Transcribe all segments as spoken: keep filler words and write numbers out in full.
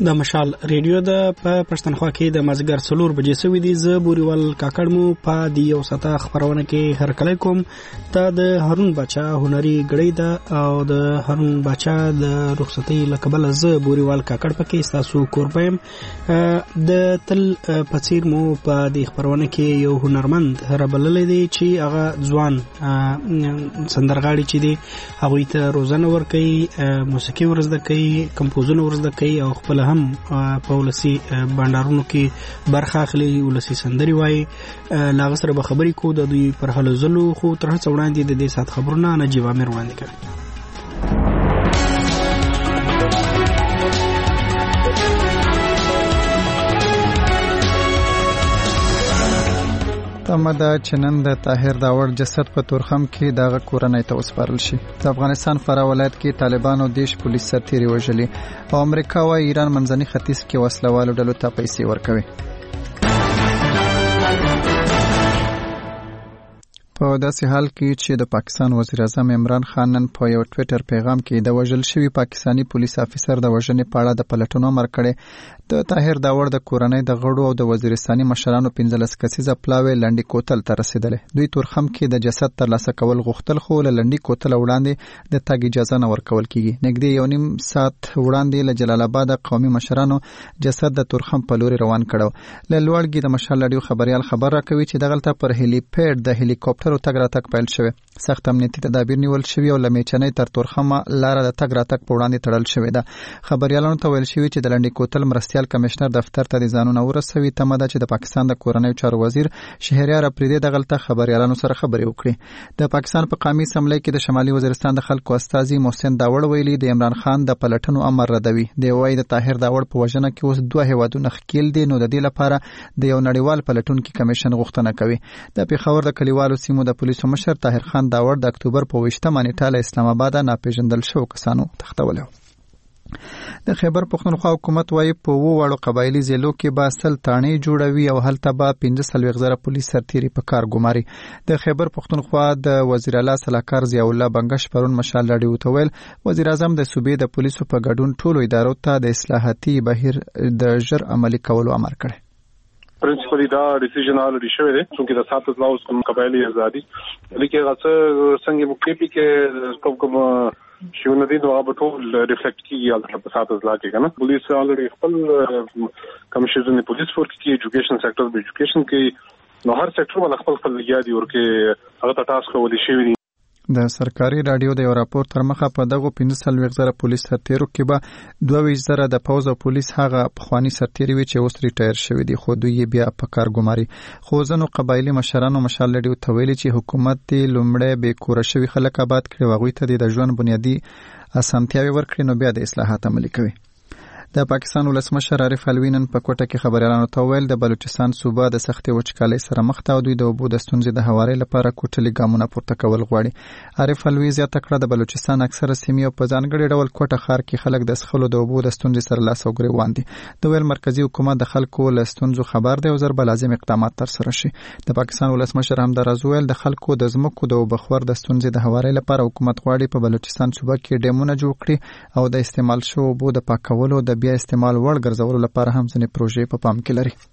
د مشال ریډیو د په پښتونخوا کې د مازیګر څلور بجې سوي دي. زه بوريوال کاکړ مو په دی یو ساته خبرونه کې هر کله کوم ته د هارون بچا هنري غړي ده او د هارون بچا د رخصتي لقبل زه بوريوال کاکړ پکې تاسو کوربم د تل پڅیر مو په دی خبرونه کې یو هنرمند ربللې دی چې هغه ځوان سندرغاړي چې دی هغه ته روزانه ور کوي، موسیقي ورزده کوي، کمپوزونه ورزده کوي او خپل هم په ولسی بانډارونو کې برخه اخلي، ولسی سندري وایي. لاغه سره به خبرې کو د دوی پر حل زلو خو تر هڅه وړاندې د دې سات خبرونه نه جوامر وړاندې کړي. تمه ده چې نن د طاهر داور جسد په تورخم کې دغه کورنۍ ته وسپارل شي. د افغانستان فراه ولایت کې طالبانو دیش پولیس سرتیري وژلي او امریکا وايي ایران منځني ختیځ کې وسلوالو ډلو ته پیسې ورکوي. په داسې حال کې چې د پاکستان وزیر اعظم عمران خان نن په یو ټویټر پیغام کې د وژل شوي پاکستانی پولیس افیسر د وژنې په اړه د پلټنو امر کړی. د طاهر داور د کورنۍ د غړو او د وزیرستاني مشرانو پنځلس کسیزه پلاوی لنډي کوتل ته رسیدلې. دوی تورخم کې د جسد ترلاسه کول غوښتل خو له لنډي کوتل وړاندې د تګ اجازه نه ورکول کیږي. نږدې یو نیم ساعت وړاندې له جلال آباد قومي مشرانو جسد د تورخم په لوري روان کړو. له لوړګي د مشال رادیو خبريال خبر راکوي چې دغلته پر هلی پیډ د هلیکاپټر تګ راتګ پیل شوی. سخت امنیتي تدابیر نیول شوی او لمیچنې تر تورخمه لار د تګ راتګ په وړاندې تړل شوی ده. خبريالانو ته ویل شوی چې د لنډي کوتل مرستيال کمشنر دفتر ته د ځانونه ورسوي. تمه ده چې د پاکستان د کورنۍ چارو وزیر شهریار افریدي دغلته خبريالانو سره خبرې وکړي. د پاکستان په قومي اسمبلی کې د شمالي وزیرستان د خلکو استازي محسن داوړ ویلي د عمران خان د پلټنو امر ردوي. دی وايي د طاهر داوړ په وژنه کې اوس دوه هیوادونه ښکیل دي، نو د دې لپاره د یو نړیوال پلټونکو کمیشن غوښتنه کوي. د پیښور د کلیوالو سیمو د پولیسو مشر طاهر خان داوړ د اکتوبر په ویشتمه نیټه له اسلام آباد ناپېژندل شوو کسانو تښتولی. د خیبر پښتونخوا حکومت وايي په وو وړو قبایلی ضلعو کې به سل تانې جوړوي او هلته به پنځه سلويغ زره پولیس سرتیري په کار ګماري. د خیبر پښتونخوا د وزیر اعلی صلاحکار ضیاء الله بنگش پرون مشال راډیو ته ویل وزیر اعظم د صوبې د پولیسو په ګډون ټولو ادارو ته د اصلاحاتي بهیر د ژر عملي کولو امر کړی. پرنسپلی دا ډیسیژن آلریډي شوی دی چې د سات ازلاو کوم قبایلی ازادي لیکي غڅه څنګه مکیپی کې کوم کوم شونه دي نو هغه ټول ریفلیکټ کیږي په سات ازلا کې کنه. پولیس آلریډي خپل کمیشن پولیس فورس کې ایجوکیشن سېکټر به ایجوکیشن کې نو هر سېکټر ول خپل خپل لګیا دي ورکه هغه ته ټاسک ولې شوی دي. د سرکاري رادیو د یو راپور تر مخه په دغه پنځه سلويغ زره پولیس سرتیرو کې به دوه ویشت زره د پوز او پولیس هغه پخوانی سرتیري وي چې اوس ریټایر شوی دي خو دوی بیا په کار ګماري. خو ځنو قبایلی مشرانو مشال رادیو ته ویلي چې حکومت دې لومړی به کور شوی خلک آباد کړي او هغوی ته د ژوند بنیادی اسانتیاوي ورکړي نو بیا د اصلاحات عملي کوي. د پاکستان ولسمشر عارف علوي نن په کوټه کې خبريالانو ته ویل د بلوچستان صوبه د سختي وچکالۍ سره مخ ته او دوی د اوبو د ستونزې د هواري لپاره کوټلي ګامونه پورته کول غواړي. عارف علوي زیاته کړه د بلوچستان اکثره سیمې په ځانګړي ډول کوټه ښار کې خلک د سخلو د اوبو د ستونزې سره لاس او ګریوان دي. د ویل مرکزی حکومت د خلکو له ستونزو خبر دی او ضرب لازم اقدامات تر سره شي. د پاکستان ولسمشر همدارز ویل د خلکو د زمکو د وبخور د ستونزې د هواري لپاره حکومت غواړي په بلوچستان صوبه کې ډیمونه جوړ کړي او د استعمال شوو اوبو د پاکولو د بیا استعمال وړ ګرځولو لپاره هم ځینې پروژې په پام کې لري.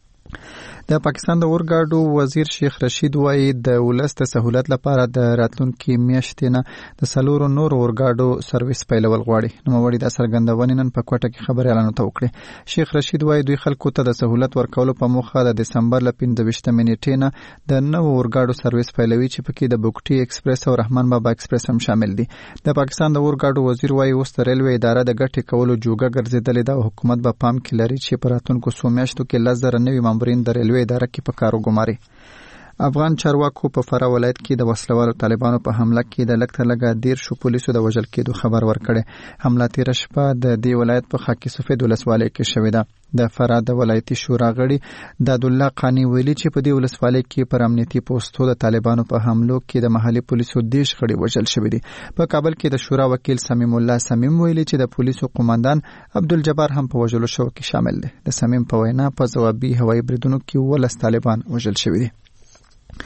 د پاکستان د اورګاډو وزیر شیخ رشید وایي د ولس د سہولت لپاره د راتلونکي میاشتې نه د څلورو نورو اورګاډو سرویس پیلول غواړي. نوموړي د څرګندونې نن په کوټه کې خبريالانو ته وکړې. شیخ رشید وایي دوی خلکو ته د سہولت ورکولو په موخه د دسمبر له پنځه ویشتمې نیټې نه د نوو اورګاډو سرویس پیلوي چې پکې د بوکټي ایکسپریس او رحمان بابا ایکسپریس هم شامل دي. د پاکستان د اورګاډو وزیر وایي اوس د ریلوې اداره د ګټې کولو جوګه ګرځېدلې ده او حکومت به پام کې لري چې په راتلونکو څو میاشتو کې لس زره نوي مامورین د ریلوې اداره کې په کار وګماري. افغان چارواکو په فراه ولایت کې د وسلوالو طالبانو په حمله کې د لږ تر لږه دېرش پولیسو د وژل کېدو خبر ورکړی. حمله تېره شپه د دې ولایت په خاکی سفید ولسوالۍ کې شوې ده. د فراه د ولایتي شورا غړي د الله قانی ویلي چې په دې ولسوالۍ کې پر امنیتي پوسټو د طالبانو په حملو کې د محلي پولیسو دیش غړي وژل شوي دي. په کابل کې د شورا وکیل سمیم الله سمیم ویلي چې د پولیسو قوماندان عبدالجبار هم په وژلو شو کې شامل دی. د سمیم په وینا په ځوابي هوایي بریدونو کې ولس طالبان وژل شوي دي.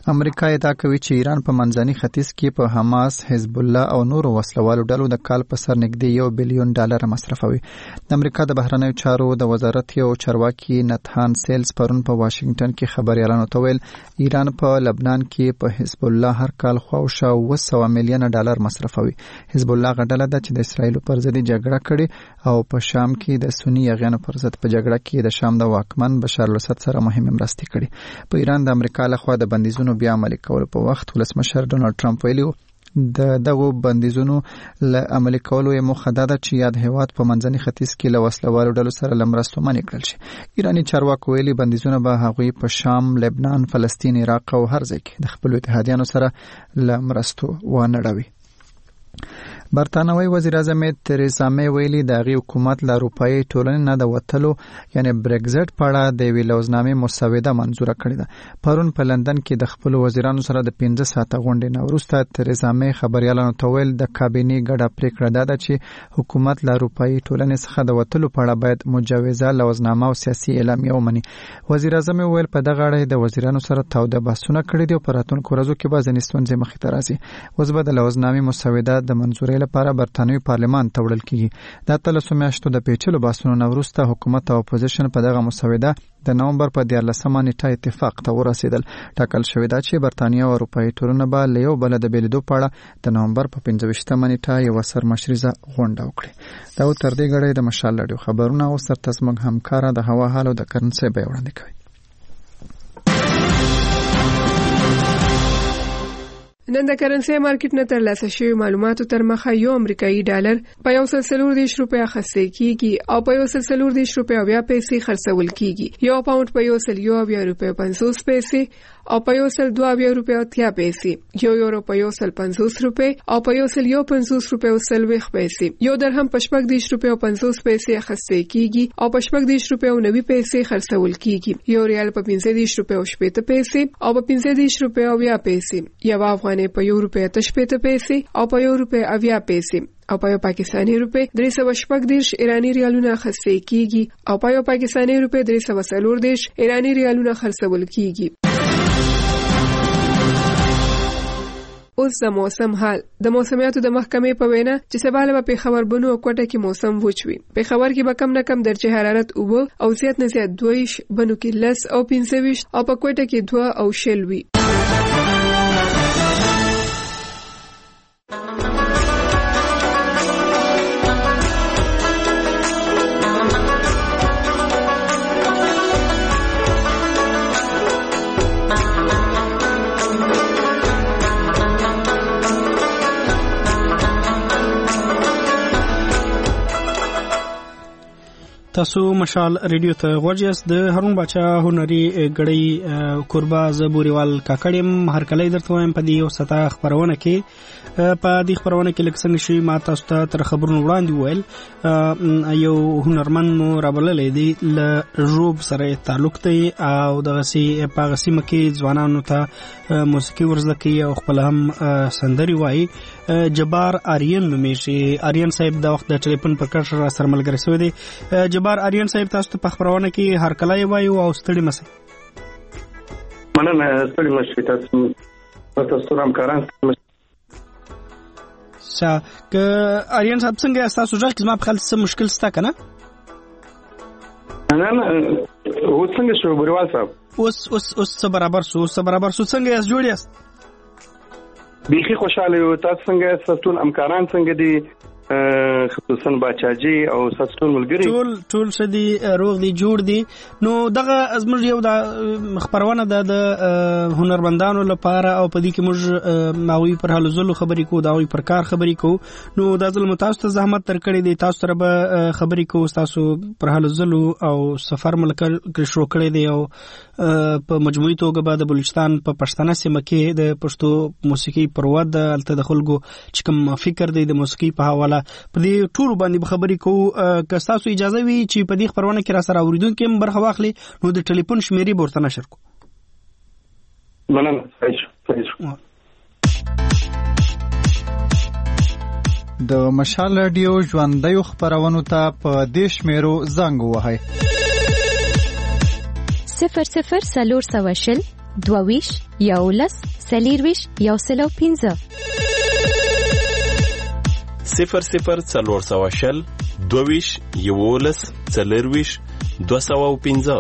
امریکا ادعا کوي چې ایران په منځني ختیځ کې په حماس، حزب الله او نورو وسلوالو ډلو د کال په سر نږدې یو بلیون ډالر مصرفوي. د امریکا د بهرنیو چارو د وزارت یو چارواکي نتان سیلز پرون په واشنگټن کې خبريالانو ته ویل ایران په لبنان کې په حزب الله هر کال خواوشا اوه سوه میلیونه ډالر مصرفوي. حزب الله غډله ده چې د اسرایل پر ضد جګړه کړې او په شام کې د سنی یغیانو پر ضد په جګړه کې د شام د واکمن بشار الاسد سره مهمه مرستې کړې. په ایران د امریکا لخوا د بندیزونو بیا عملي کولو په وخت ولسمشر ډونالد ټرمپ ویلي د دغو بندیزونو له عملي کولو یې موخه دا ده چې یاد هیواد په منځني ختیځ کې له وسلوالو ډلو سره له مرستو منع کړل شي. ایراني چارواکو ویلي بندیزونه به هغوی په شام، لبنان، فلسطین، عراق او هر ځای کې د خپلو اتحادیانو سره له مرستو ونه ډوي. برتانوي وزیر اعظم تریزا می ویلي د هغې حکومت له اروپایي ټولنې نه د وتلو یعنی برګزټ په اړه د یوې لوزنامې مسوده منظوره کړې ده. پرون په لندن کې د خپلو وزیرانو سره د پنځه ساعته غونډې نه وروسته تریزا می خبریالانو ته ویل د کابینې ګډه پریکړه ده چې حکومت له اروپایي ټولنې څخه د وتلو په اړه باید مجوزه لوزنامه او سیاسي اعلامیه ومني. وزیر اعظم ویل په دغه اړه د وزیرانو سره تاوده بحثونه کړي دي او په راتلونکو ورځو کې به ځینې ستونزې مخې ته راځي. اوس به د لوزنامې مسوده د منظورۍ لپاره برتانوي پارلمان ته وړل کیږي. د اتلسو میاشتو د پیچلو بحثونو نه وروسته حکومت او اپوزیشن په دغه مسوده د نومبر په دیارلسمه نیټه اتفاق ته ورسېدل. ټاکل شوې ده چې برتانیا او اروپایي ټولنه به له یو بل د بېلېدو په اړه د نومبر په پنځه ویشتمه نیټه یوه سرمشریزه غونډه وکړي. دا و تر دې ګړۍ د مشال راډیو خبرونه. اوس درته زموږ همکاره د هوا حال او د کرنسۍ بیه وړاندې کوي. نن د کرنسۍ مارکیټ نه ترلاسه شوي معلوماتو تر مخه یو امریکایي ډالر په یو سل څلور دېرش روپۍ اخیستل کیږي او په یو سل څلور دېرش روپۍ اویا پیسې خرڅول کیږي. یو پاونډ په یو سل یو اویا روپۍ پنځوس پیسې او په یو سل دوه اویا روپۍ اتیا پیسې، یو یورو په یو سل پنځوس روپۍ او په یو سل یو پنځوس روپۍ او څلوېښت پیسې، یو درهم په شپږ دېرش روپۍ او پنځوس پیسې اخیستل کیږي او په شپږ دېرش روپۍ او نوي پیسې خرڅول کیږي. یو ریال په پنځه دېرش روپۍ او شپېته پیسې او په پنځه دېرش روپۍ او اویا پیسې، یو افغانۍ په یو روپۍ اته شپېته پیسې او په یو روپۍ اویا پیسې او په یو پاکستاني روپۍ درې سوه شپږ دېرش ایراني ریالونه اخیستل کیږي او په یو پاکستاني روپۍ درې سوه څلور دېرش ایراني ریالونه خرڅول کیږي. اوس د موسم حال. د موسمیاتو د محکمې په وینا چې سبا له پېښور بنو او کوټه کې موسم وچ وي. پېښور کې به کم نه کم درجه حرارت اووه او زیات نه زیات دوه ویشت، بنو کې لس او پنځه ویشت او په کوټه کې دوه او شل وي. تاسو مشال ریډیو ته غوږیاست. د هارون باچا هنري غړي قربا زبوريوال کاکړم هر کله درته وایم په دې یو ستا خبرونه کې په دې خبرونه کې لکه څنګه شي ما تاسو ته تر خبرونو وړاندې ویل یو هنرمن مو رابللې دی ل روب سره تعلق دی او دغه سي په غسیمه کې ځوانانو ته موسیقي ورزده کوي او خپل هم سندري وایي. جبار آریان نومېږي. آریان صاحب د وخت د ټلیفون پر کټ را سره ملګری شوی دی. جبار آریان صاحب تاسو ته په خبرونه کې هر کله وایو او ستړي مسئ. مننه ستړي مسئ تاسو تاسو هم کاران سا ک آریان صاحب څنګه تاسو ځکه چې ما په خل څه مشکل ستا کنه؟ نه نه و څنګه شو بریوال صاحب؟ اوس اوس اوس برابر سو اوس برابر سو څنګه یې جوړ یاست؟ بیخي خوشاله یو. تاسو څنګه ستون امکاران څنګه دي خصوصا باچاجي او ستون ملګری ټول ټول شدي روغ دي جوړ دي. نو دغه ازمر یو د خبرونه د هنرمندانو لپاره او په دې کې موږ ماوي پر حل زلو خبرې کو دا وي پر کار خبرې کو. نو د ځل متاسف زحمت تر کړې دي تاسو سره به خبرې کو تاسو پر حل زلو او سفر ملک شروع کړی دی او په مجموعي توګه به د بلوچستان په پښتنه سیمه کې د پښتو موسیقي پر ود الته د خلکو چې کوم فکر دی د موسیقي په حواله په دې ټول باندې خبرې کوو. که تاسو اجازه وي چې په دې خبرونه کې را سره اوریدونکو هم برخه واخلي نو د ټلیفون شمیرې ورته نشر کو. مننه. صحیح. د مشال رادیو ژوندۍ خبرونو ته په دې شمیرو زنګ ووهئ: صفر صفر څلور سوه شل دوویش یولس څلېرویش یو سل او پنځه صفر صفر څلور سوه شل دوویش یولس څلېرویش دوه سوه او پنځه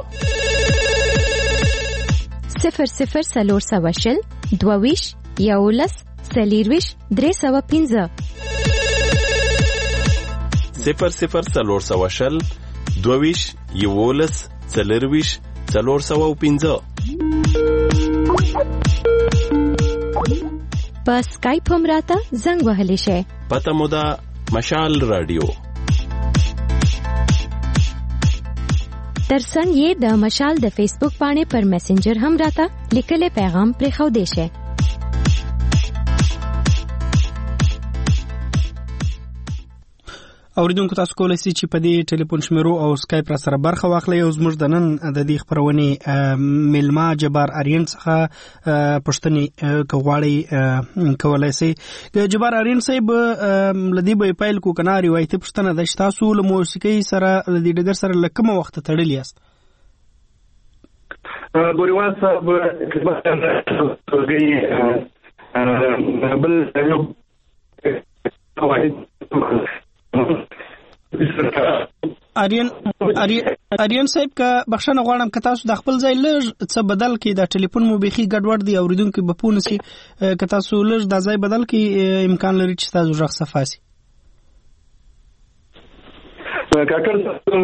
صفر صفر څلور سوه شل دوویش یولس څلېرویش درې سوه پنځه صفر صفر څلور سوه شل دوویش یولس څلېرویش څلور سوه او پنځه په سکایپ هم راته زنګ وهلی شئ. پته مو ده مشال رادیو. ترڅنګ یې د مشال د فیسبوک باندې پر میسنجر هم راته لیکلي پیغام پرېښودی شئ. اوریدونکو تاسو کولای شئ چې په دې ټلیفون شمیرو او سکایپ را سره برخه واخلئ. او زموږ د نن د دې خبرونې میلمه جبار آرین څخه پوښتنې کوغواړئ کولای شئ. جبار آرین صاحب لدی به پیل کو کنه روایتي پوښتنه د تاسو له موسیقي سره د ډګر سره لکه وخت تړلی یاست؟ ګوریوال صاحب بل یو آرین آرین صاحب کا بخښنه غواړم که تاسو د خپل ځای لږ څه بدل کړئ. د ټلیفون مو بیخي ګډوډ دی، اوریدونکو به پوه نشي. که تاسو لږ د ځای بدل کړئ امکان لري چې تاسو غږ صفا شي. کاکر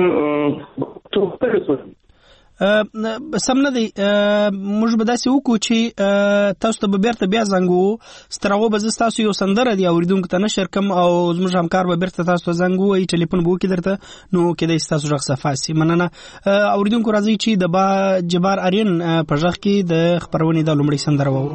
سم نه دی. موږ به داسې وکړو چې تاسو ته به بیرته بیا زنګ وو ستراغو به زه ستاسو یو سندره دی اوریدونکو ته نشر کم او زموږ همکار به بیرته تاسو ته زنګ ووایي ټلیفون به وکړي درته نو کېدای شي ستاسو غږ صفا شي. مننه. اوریدونکو راځئ چې د با جبار آرین په غږ کې د خپرونې د لومړۍ سندره واورو.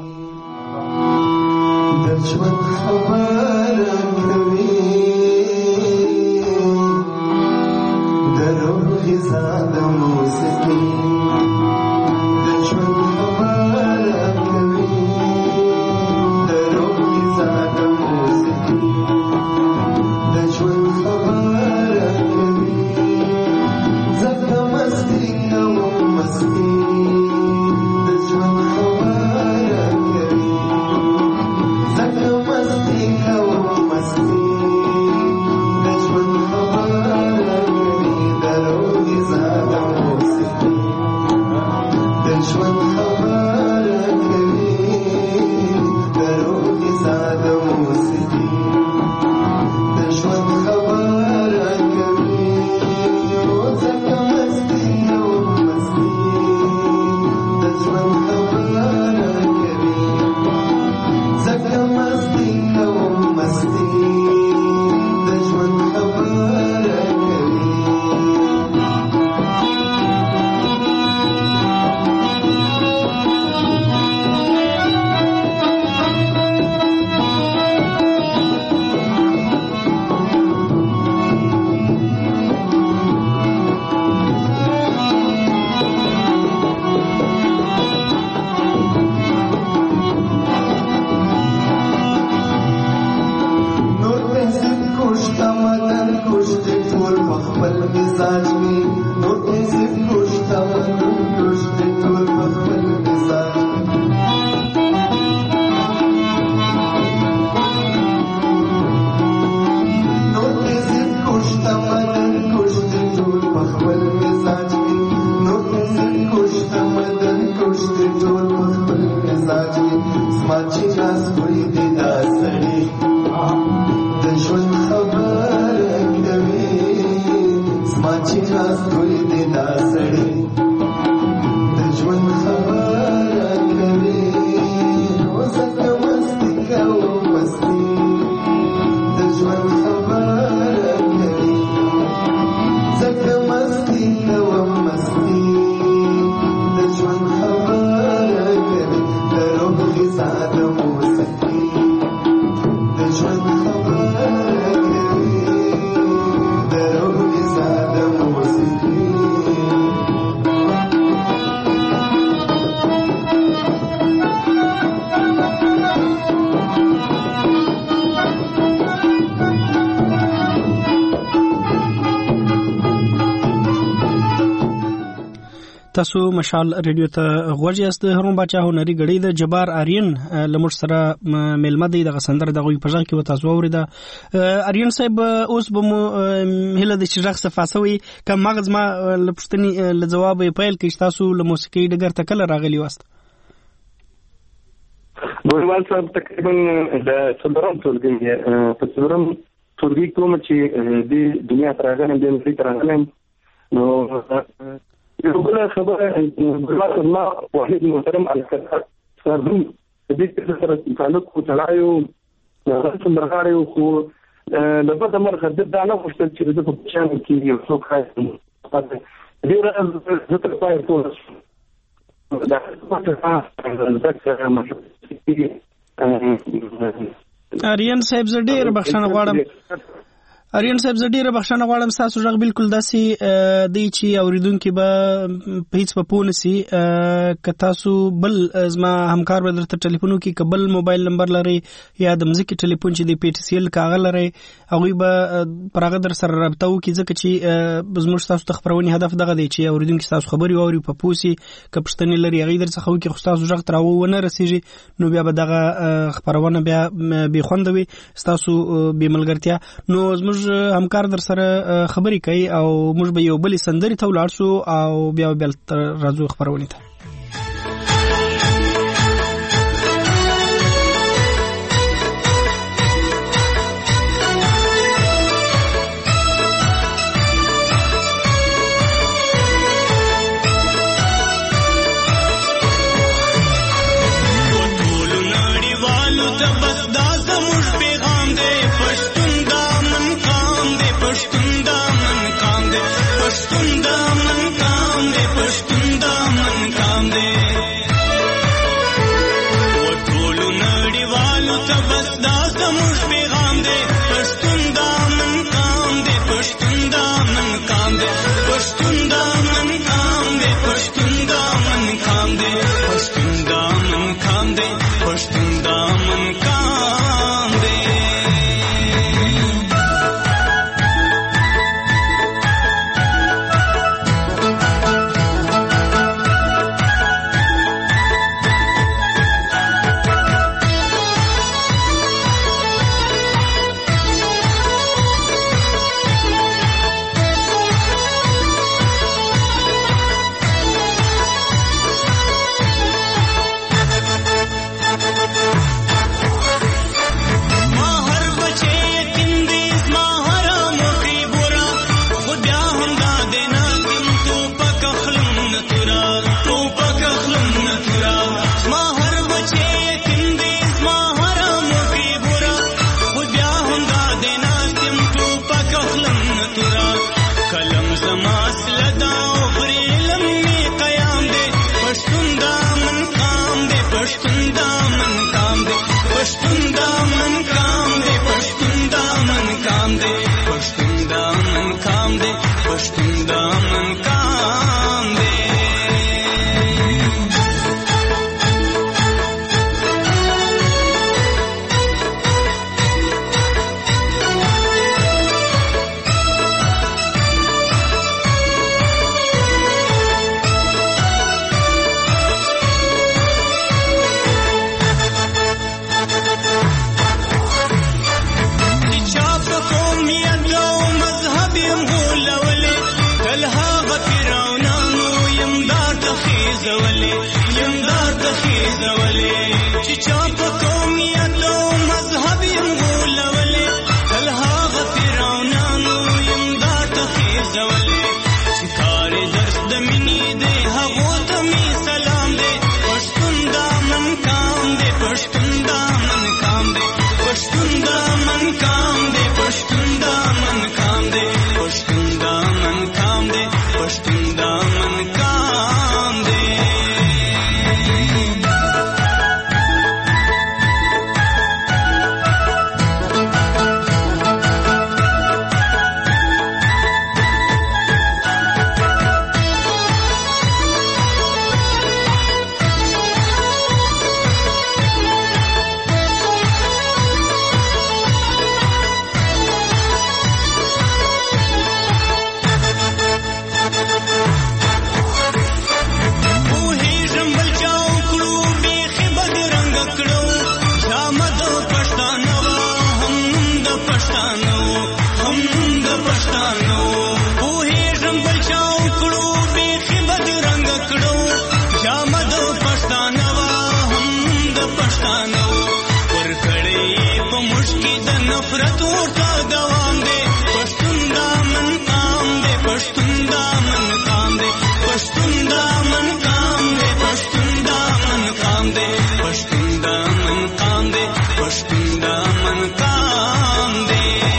Sada Musiki تاسو مشال ریډیو ته غوږ یاست. هارون باچا هنري غړي د جبار آرین لمر سره ملمه دی د سندر د غوي پژغ کې و تاسو اورید. آرین صاحب اوس به مو هله د شرخ صفاسوي کم مغز ما لپښتنی ل جواب پیل کې تاسو له موسیقي ډګر ته کله راغلی واست؟ ګوروال صاحب تقریبا د څلورم ټولګي په څلورم ټولګي کوم چې د دنیا ترغنم د نړۍ ترغنم نو یو بل خبره ګوروال ما واحد محترم الکتاب سرهم د دې سره تعلق کو تلایو نو څنګه خو د په دمر خدای دا نه وشتل چې د په چانو کې یو څوک راځي دې راځي زه ته پای ټول دا آریان صاحب زه ډیر بخښنه غواړم آریان صاحب زه ډیر بخښنه غواړم تاسو ژغ بالکل داسې دی چې اوریدونکو به په هیڅ په پونه سي ک تاسو بل زما همکار به درته ټلیفون کوي ک بل موبایل نمبر لري یا د مزکی ټلیفون چې دی پی ټی سی ال کاغه لري هغه به پرغه در سره رابطه وکړي ځکه چې زموږ تاسو ته خبرونی هدف دغه دی چې اوریدونکو تاسو خبري اوري په پوسی ک پښتني لري هغه در څخه وکړي خو تاسو ژغ تراو ونه رسیږي نو بیا به دغه خبرونه بیا به خوندوي تاسو به ملګرتیا نو زموږ همکار در سره خبري کوي او موږ به یو بل سندري ته ولاړ شو او بیا بل راځو خبرونه ته. قام دے پښتون د من قام دے پښتون د من قام دے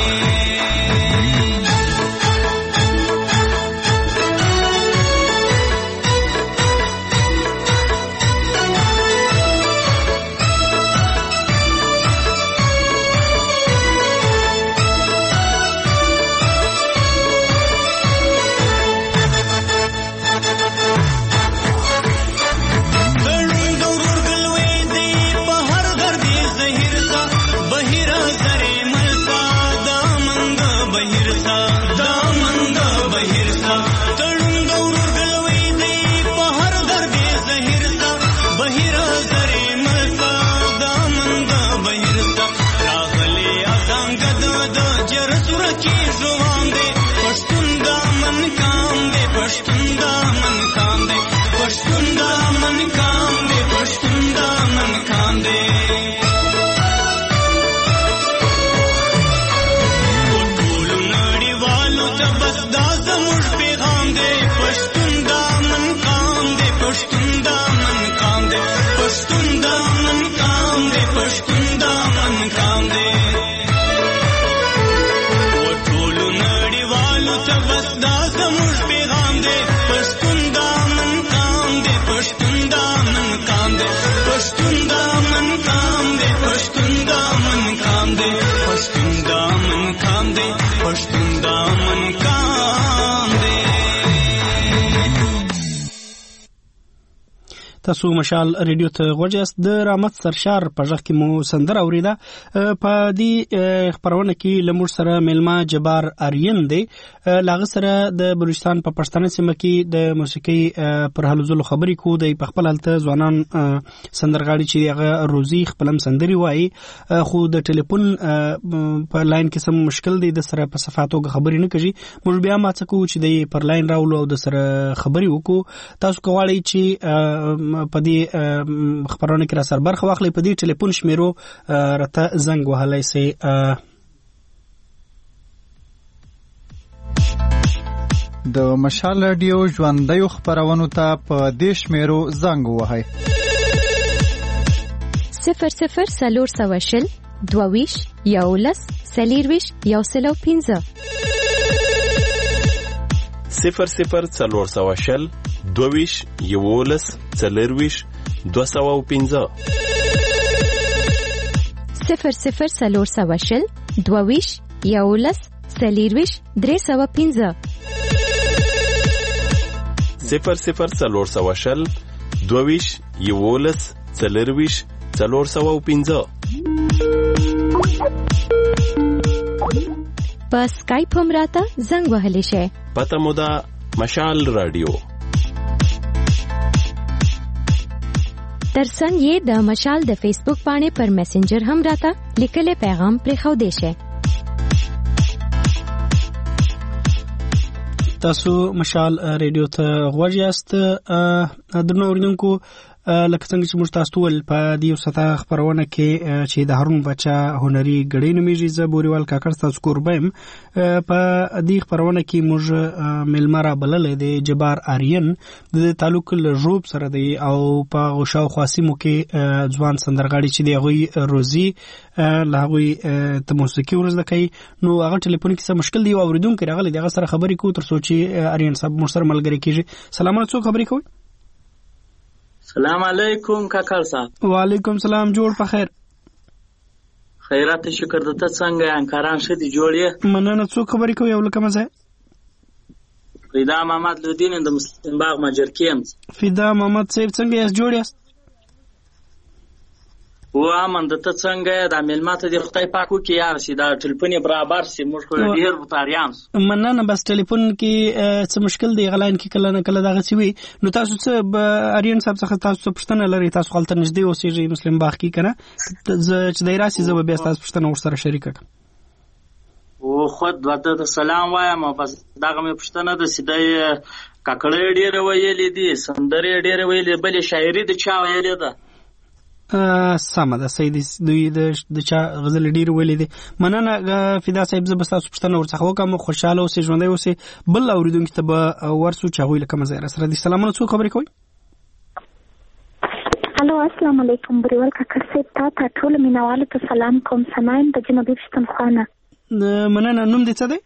تاسو مشال ریډیو ته غوښیاست د رحمت سرشار په ځخ کې مو سندره اوریده په دې خبرونه کې لمر سره ملما جبار اریان دی لاغه سره د بلوچستان په پښتنه سیمه کې د موسیقي پر حلزل خبرې کو دی په خپل حالت ځوانان سندرغاړي چې هغه روزي خپلم سندري وایي خو د ټلیفون په لاین کې سم مشکل دی د سره په صفاتو خبرې نه کوي موږ بیا ما څه کو چې د پر لاین راولو او د سره خبرې وکړو تاسو کولی چې په دې خبرونه کې را سر برخه واخلي په دې ټلیفون شمیرو راته زنګ وهلای سي د مشال رادیو ژوندۍ خبرونه ته په دې شمیرو زنګ وهاي صفر صفر سلور سواشل دوویش یولس سلیرویش یوسلو پینځه صفر صفر سلور سواشل دوویش یولس سلیرویش دو سوه و پینځه صفر صفر سلور سواشل دوویش یولس سلیرویش درې سوه پینځه صفر صفر سلور سواشل دوویش یولس سلیرویش څلور سوه و پینځه په سکایپ هم راته زنګ وهلی شي پته مو ده مشال رادیو ترڅنګ یې د مشال د فیسبوک باندې پر میسنجر هم راته لیکلي پیغام پرې خو دی شي تاسو مشال ریډیو ته غوښیاست د نوردونکو لکه څنګه چې موږ تاسو ول په دې ستا خبرونه کې چې د هارون بچا هنري غړي نومېږي ز بوريوال کاکړ تاسو قربم په دې خبرونه کې موږ ملمرا بللې د جبار اریان د تعلق له روب سره دی او په غوښاو خاصمو کې ځوان سندرغاړي چې دی غوي روزي له غوي ته موسیقي ورزده کوي نو هغه ټلیفون کې څه مشکل دی او اوریدونکو راغلي دغه سره خبرې کوو تر څو چې اریان صاحب مو سره ملګری کیږي سلام علیکم خبرې کوي سلام علیکم کاکړ صاحب وعلیکم سلام جوړ په خیر خیرات شکر دته څنګه انکاران شدي جوړې مننه څو خبرې کوي او لکه مزه فدا محمد لودین د مسلم باغ ماجرکیم فدا محمد صاحب څنګه یې جوړ یاست و امن دته څنګه د ملماته د خدای پاکو کې یار سي دا ټلیفون برابر سي موږ خو ډیر وتاریان مننه بس ټلیفون کې څه مشکل دی غلاین کې کله نه کله دغه سی وي نو تاسو څه اریان صاحب څخه تاسو پښتنه لري تاسو خپل ته نږدې اوسېږئ مسلم باغ کې کنه چې دای راسي زه به تاسو پښتنه ورسره شریک کړم او خود ورته د سلام وایم بس دغه مې پښتنه د سیدای کاکړې ډیر ویلې دي سندرې ډیر ویلې بلې شاعري د چا ویلې ده سمه ده سید دوی د چا غزل ډیر ویلې دي مننه فدا صاحب زه به تاسو پښتنه ورڅخه وکم خوشاله اوسې ژوندۍ اوسې بل اوریدونکو ته به ورسو چې هغوی لکه مزه سره دي سلامونه څو خبرې کوي الو السلام علیکم بریول کاکړ صاحب، تا ته ټول مینوالو ته سلام کوم. سنایم د جنوبي پښتونخوا نه. مننه. نوم دې څه دی؟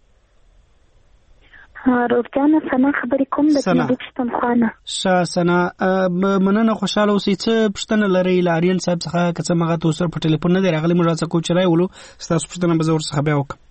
روزانه سنا خبرې کوم د جنوبي پښتونخوا نه. ښه سنا، مننه، خوشاله اوسئ. څه پوښتنه لرئ له آریان صاحب څخه؟ که څه مغه تاسو په ټلیفون نه دی راغلی، موږ راڅخه کوم چې راولو ستاسو پوښتنه به زه ورڅخه بیا وکړم.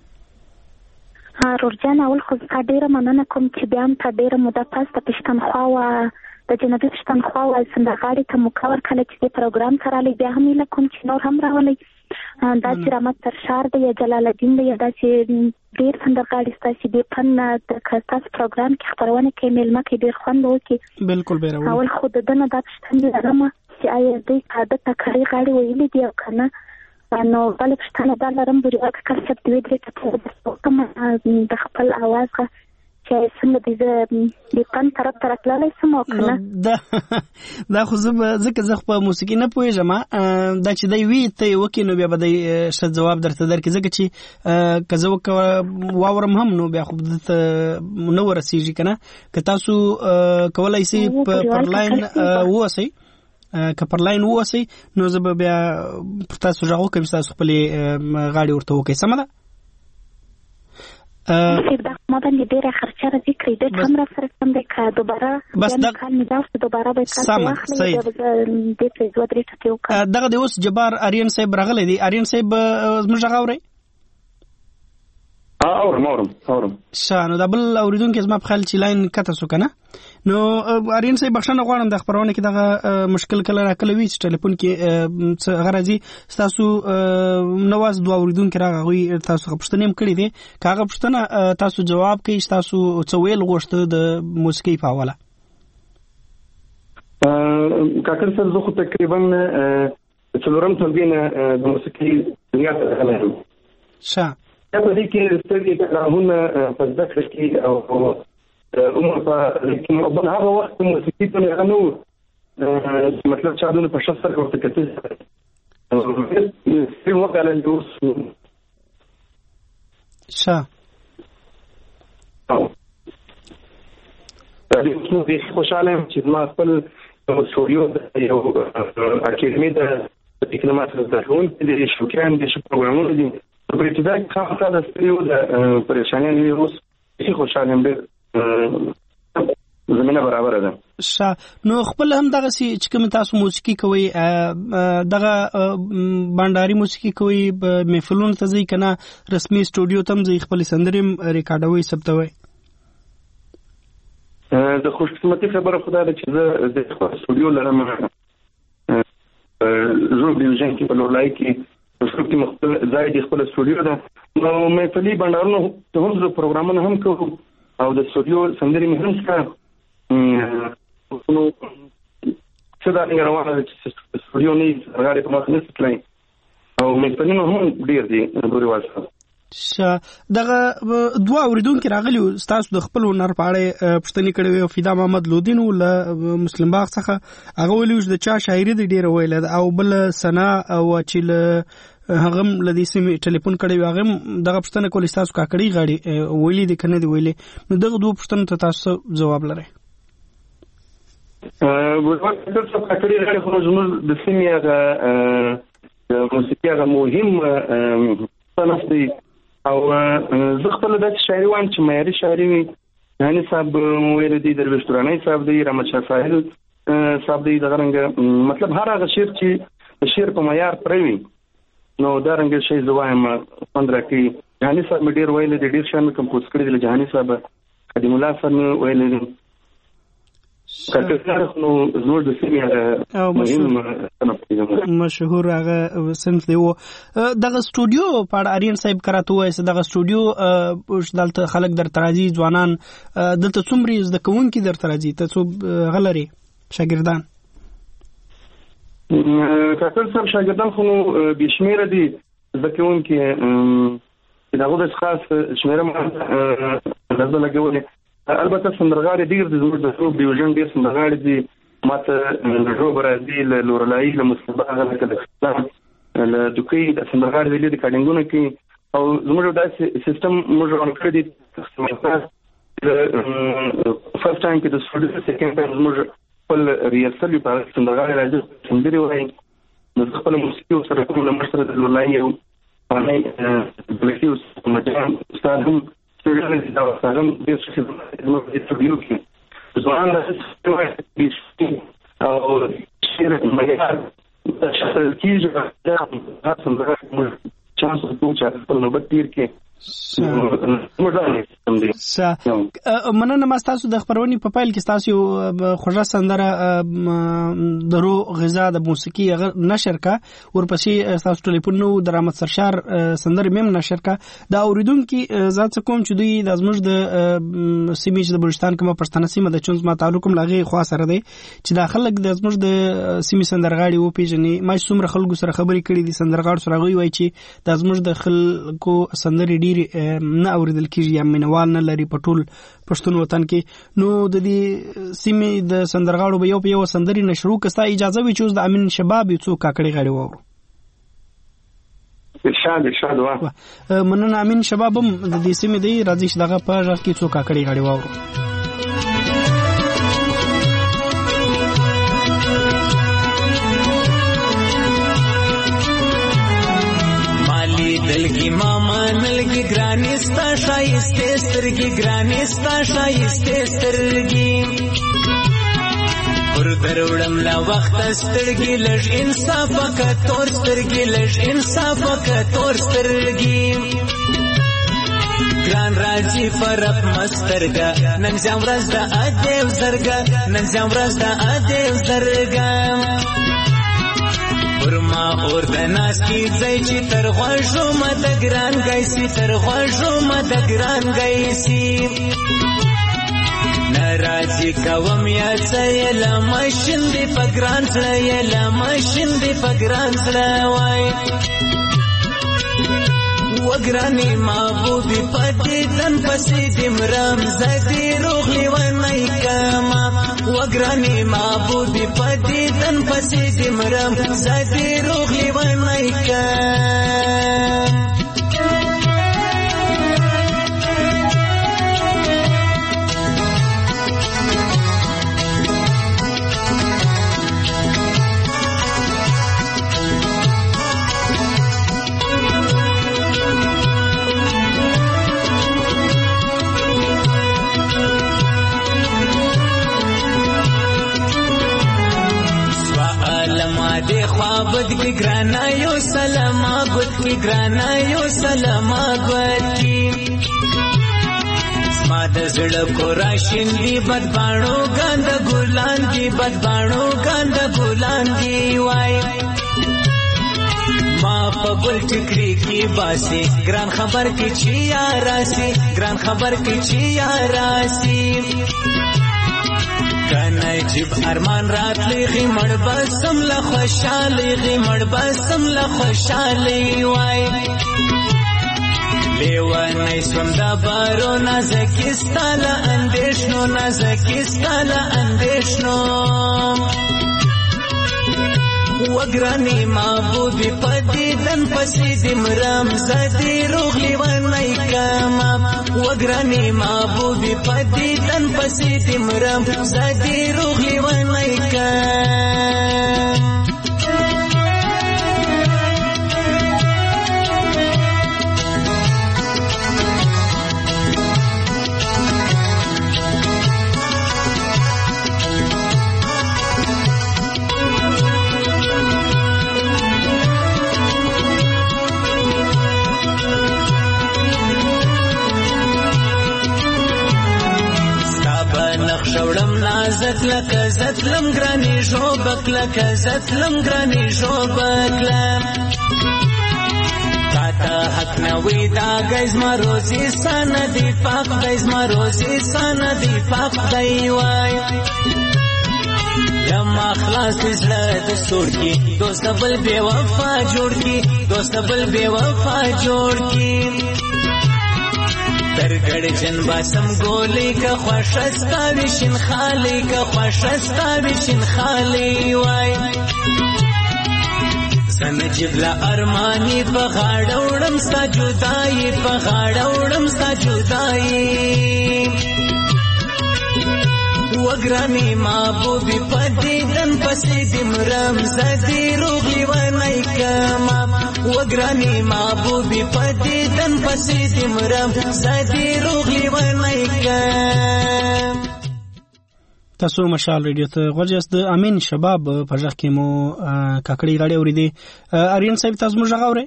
روزانه اول خو زه ډېره مننه کوم چې بیا هم تا ډېره موده پس د پښتونخوا و د جنوبي پښتونخوا و سندرغاړي ته مو کور کله چې دې پروګرام ته راغلی، بیا هم هیله کوم چې نور هم راولئ. دا چې رحمت ترشار دی یا جلال الدین دی یا دا چې ډېر سندرغاړي ستاسې دې فن د ستاسو پروګرام کې خپرونه کوي، میلمه کې ډېر خوند وکړي. بلکل به راولئ. اول خو د ده نه دا پوښتنه لرمه چې آیا دوی که ده تکړې غاړې ویلي دي او که نه. نو بله پوښتنه دا لرم بریال کاکړ صاحب دوی درې ټکي وکړم د خپل اواز څخه چې څنګه دې زه د فن طرف ته راتللی سم او که نه. دا خو زه ځکه زه په موسیقي نه پوهېږم، دا چې دی وي ته یې وکړې نو بیا به دی ښه ځواب درته درکړي، ځکه چې که زه واورم هم نو بیا خو دلته نه ورسېږي که نه. که تاسو کولی سئ پر لاین واوسئ، که پر لاین واوسئ نو زه به بیا پر تاسو غږ وکړم چې تاسو خپلې غاړې ورته وکړئ. سمه ده؟ دا ما باندې ډېره خرچه راځي، کریډټ هم را سره کم دی، که دوباره بس دا کال مې دا اوس دوباره باید کار واخلئ بیا به زه دې پرې دوه درې ټکي وکړم. دغه دی اوس جبار آریان صاحب راغلی دی. آریان صاحب زموږ غږ اورئ؟ اورم اورم اورم. ښه، نو دا بل اورېدونکی زما په خیال چې لاین کته شو که نه. نو آریان صاحب بخښنه غواړم د خپرونه کې دغه مشکل کله راکله وي چې ټلیفون کې څه هغه راځي. ستاسو نواز دوه اورېدونکي راغی، هغوی تاسو څخه پوښتنې هم کړې دي. که هغه پوښتنه تاسو جواب کوئ چې تاسو څه ویل غوښته د موسیقۍ په حواله. کاکړ صاحب زه خو تقریبا څلورم ټولګي نه د موسیقۍ دنیا ته راغلی یم. ښه، په دې کې سترګې تکرارونه په زده کړه کې او عمر په بل هغه وخت موسیقي ته مې هغه نه و، مطلب چې هغه په ښه سترګه ورته کتل سپین وکړل چې اوس. ښه، زه ډېر خوشحاله یم چې زما خپل سټوډیو یو اکیډمي ده، پکې ما سره زده کوونکي دي، شوقیان دي، ښه پروګرامونه دي. په ابتدا کې خامخا د ستړیو د پریشانیانو وي، اوس ډېر خوشحاله یم، ډېر زمینه برابره ده. ښه، نو خپل هم دغسې چې کوم تاسو موسیقي کوئ دغه بانډاري موسیقي کوئ، محفلونو ته ځئ که نه رسمي سټوډیو ته هم ځئ خپلې سندرې هم ریکارډوئ ثبتوئ؟ د خوشقسمتي خبره خو دا ده چې زه د خپل سټوډیو لرم زوړ ډیویژن کې په لورلای کې په کې مختلف ځای د خپل سټوډیو ده. نو محفلي بانډارونو ته هم زه پروګرامونه هم کوم او د سټوډیو سندرې مې هم شته. نو څه دا څنګه روانه ده چې سټوډیو نه غاړې په مخ نه تللی او محفلونه هم ډېر دي ډورېوال صاحب. ښه، دغه دوه اورېدونکي راغلي وو، ستاسو د خپل هنر په اړه پوښتنې کړې وې. فدا محمد لودین و له مسلم باغ څخه، هغه ویلي و چې د چا شاعري دې ډېره ویله ده، او بله سنا وه چې له هغه هم له دې سیمې ټلیفون کړی وي، هغه هم دغه پوښتنه کوله ستاسو کاکړۍ غاړې ویلي دي که نه دي ویلي. نو دغه دوه پوښتنو ته تاسو جواب لرئ؟ کاکړۍ غاړې خو زموږ د سیمې هغه موسیقي هغه مهم صنف دی او زه خپله داسې شاعري وایم چې معیاري شاعري وي. جهاني صاحب ویلی دی، درویش درانی صاحب دی، رحمت شاه ساحل صاحب دی. دغه رنګه مطلب هر هغه شعر چې د شعر په معیار پرې وي نو دا رنګه شی زه وایم خوند راکوي. جهاني صاحب مې ډېر ویلی دی، ډېر شیان مې کمپوز کړي دي له جهاني صاحب. خدیم الله صاحب مې ویلی دی. مشهور هغه صنف دی. دغه سټوډیو په اړه آریان صاحب کراته وایي، دغه سټوډیو دلته خلک درته راځي، ځوانان دلته څومره زده کوونکي درته راځي؟ ته څو هغه لرې شاګردان؟ کاکړ صاحب شاګردان خو بې شمېره دي زده کوونکي، د هغو داسې خاص شمېره ما غزه لګولې. البته سندرغاړي ډېر دي، زموږ د زوړ ډیویژن ډېر سندرغاړي دي. ما ته له ژوبه راځي، له لورلایي، له مسلم باغ، لکه د خستان، له دوکۍ د سندرغاړي دي، ریکارډینګونه کوي. او زموږ داسې سیسټم موږ رن کړی دی، فرسټ ټایم کې د سټوډیو، سیکنډ ټایم زموږ خپل ریاست په سندرغاړي راځي سندري وایي نو خپل موسیقي سره کوم نمبر سره د ولای یو باندې بلکې اوس مجان استاد هم څنګه دا استاد هم د څه نو استودیو کې ځوان راځي او شیر مګر د شخص کیږي دا هڅه سندرغاړي چانس ورکوي چې خپل نوبت تیر کې مننه ما ستاسو د خبرونې په پیل کې ستاسو خوږه سندره درو غذا د موسیقي نشر کا ورپسې ستاسو ټلیفون نو د رحمت سرشار سندره مم نشر کا دا اوریدونکو ذات کوم چې دوی د ازمج د سیمې د بلوچستان کومه پښتنه سیمه د چونز ما تعلق کوم لاغي خوا سره دی چې د خلک د ازمج د سیمې سندرغاړي او پیژنې ما څومره خلکو سره خبرې کړې دي سندرغاړو سره غوي وای چې د ازمج د خلکو سندري نه اوریدل کیږي یا مینوال نه لري په ټول پښتون وطن کې نو د دې سیمې د سندرغاړو به یو په یو سندري نشرو کستا اجازه وي چې د امین شباب یو څو کاکړي غړي وورو ارشاد ارشاد وا مننه امین شباب هم د دې سیمې دی راځي چې دغه په ځکه څو کاکړي غړي وورو دلگی ماما نلگی گرانستا شایسته سترگی گرانستا شایسته سترگی پر دروڑم لا وقت سترگی لش انصاف کا تور سترگی لش انصاف کا تور سترگی گران راجی فرق مسترگا نن زم راز دا ادیو زرگا نن زم راز دا ادیو زرگا ورما اور د ناس کی ځای چې تر غوښو مد ګران گایسي تر غوښو مد ګران گایسي ناراضي کوم یا ځای لا ماشین دی پګران ځای لا ماشین دی پګران ځای وای وګرانی محبوبي پدې تن پسې دمرام زدي روغلي ونای کما وګرانی محبوبي پدې تن پسې دمرام زدي روغلي ونای کما دے خوابت کی گرانا یو سلام گت کی گرانا یو سلام گت کی سماد زړه کو راشین دی بد باڼو ګاند ګلان دی بد باڼو ګاند ګلان دی وای ما په ګل ټکری کی باسي ګران خبر کی چی یاراسي ګران خبر کی چی یاراسي کنه جب ارمان رات لغی مړ بسم له خوشالي غي مړ بسم له خوشالي وای لیوانه سم دا بارو نازکستاله اندیشنو نازکستاله اندیشنو وګرانی محبوبي پدې دن پسې دمرام زدي روغلي ونای کما وګرانی محبوبي پدې دن پسې دمرام زدي روغلي ونای کما شوړم نازک لکه زتلم ګرانی شوبک لکه زتلم ګرانی شوبک لم تا حق نوی دا گیز ما روزی سان دی پاک گیز ما روزی سان دی پاک دی وای لما خلاص زړه د سور کی دوست بل بے وفا جوړ کی دوست بل بے وفا جوړ کی درګړ جن باسم ګولې کا خوشستا وشین خالی کا خوشستا وشین خالی وای سنجب لا ارمانی په غاړوړم ستا جدای په غاړوړم ستا جدای وګرانې محبوبې په دیدن پسې دې مرم زدې روغلي ونی کما وګرانې محبوبې په دیدن پسې دې مرم زدې روغلي ونی کما. تاسو مشال ریډیو ته غوږ د امین شباب په ځخ کې مو کاکړی راډیو اوریدي. اریان صاحب تاسو موږ غاوري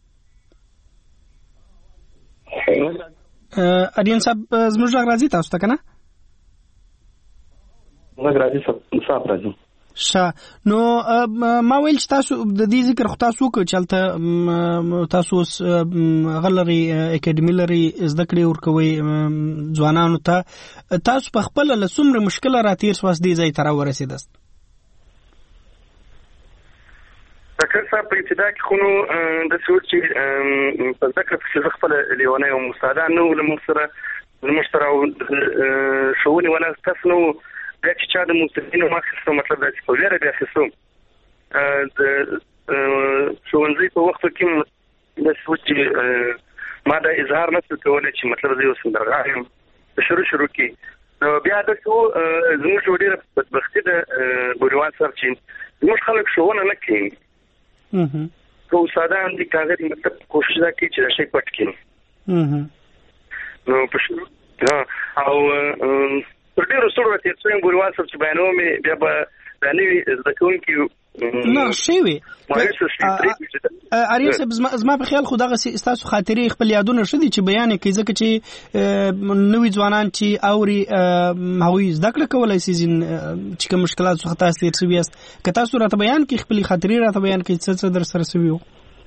اریان صاحب زموږ راځي تاسو ته کنه موږ راځي صاحب راځي شا نو ما ویل چې تاسو د دې ذکر خو تاسو کو چلته تاسو غلري اکیډمي لري زده کړې ورکوي ځوانانو ته تاسو په خپل له څومره مشکله راتیر سواس دی ځای تر ورسېدست. تکر صاحب په ابتدا کې خو نو د سوچ چې په ذکر چې خپل لیونه او مستعدان نو لمسره لمسره شوونی ولا تاسو دا چې چا د مستقینو ماخصو مطلب دا چې په لاره بیا خصوم د ښوونځي په وخت کې د سوچ ما دا اظهار نشو کولای چې مطلب زه اوس درغایم شروع شروع کې نو بیا د څو زموږ ډېر بدبختي د بوریوان سره چې موږ خلک شوونه نه کوي خو ساده هم دي کاغذ مطلب کوشش دا کوي چې دا شی پټ کړي نو په شروع او پر ډیرو سره چې څنګه بوریوان سره چې بیانوم بیا به باندې ځکون کې نه شي وي اریان صاحب زما په خیال خو دغه استاسو خاطري خپل یادونه شدي چې بیان کوي ځکه چې نوې ځوانان چې اوري هغوی زده کړه کولای شي چې کوم مشکلات څخه تاسو تیر شوي است که تاسو راته بیان کوي خپل خاطري راته بیان کوي څه څه در سره شوي وو.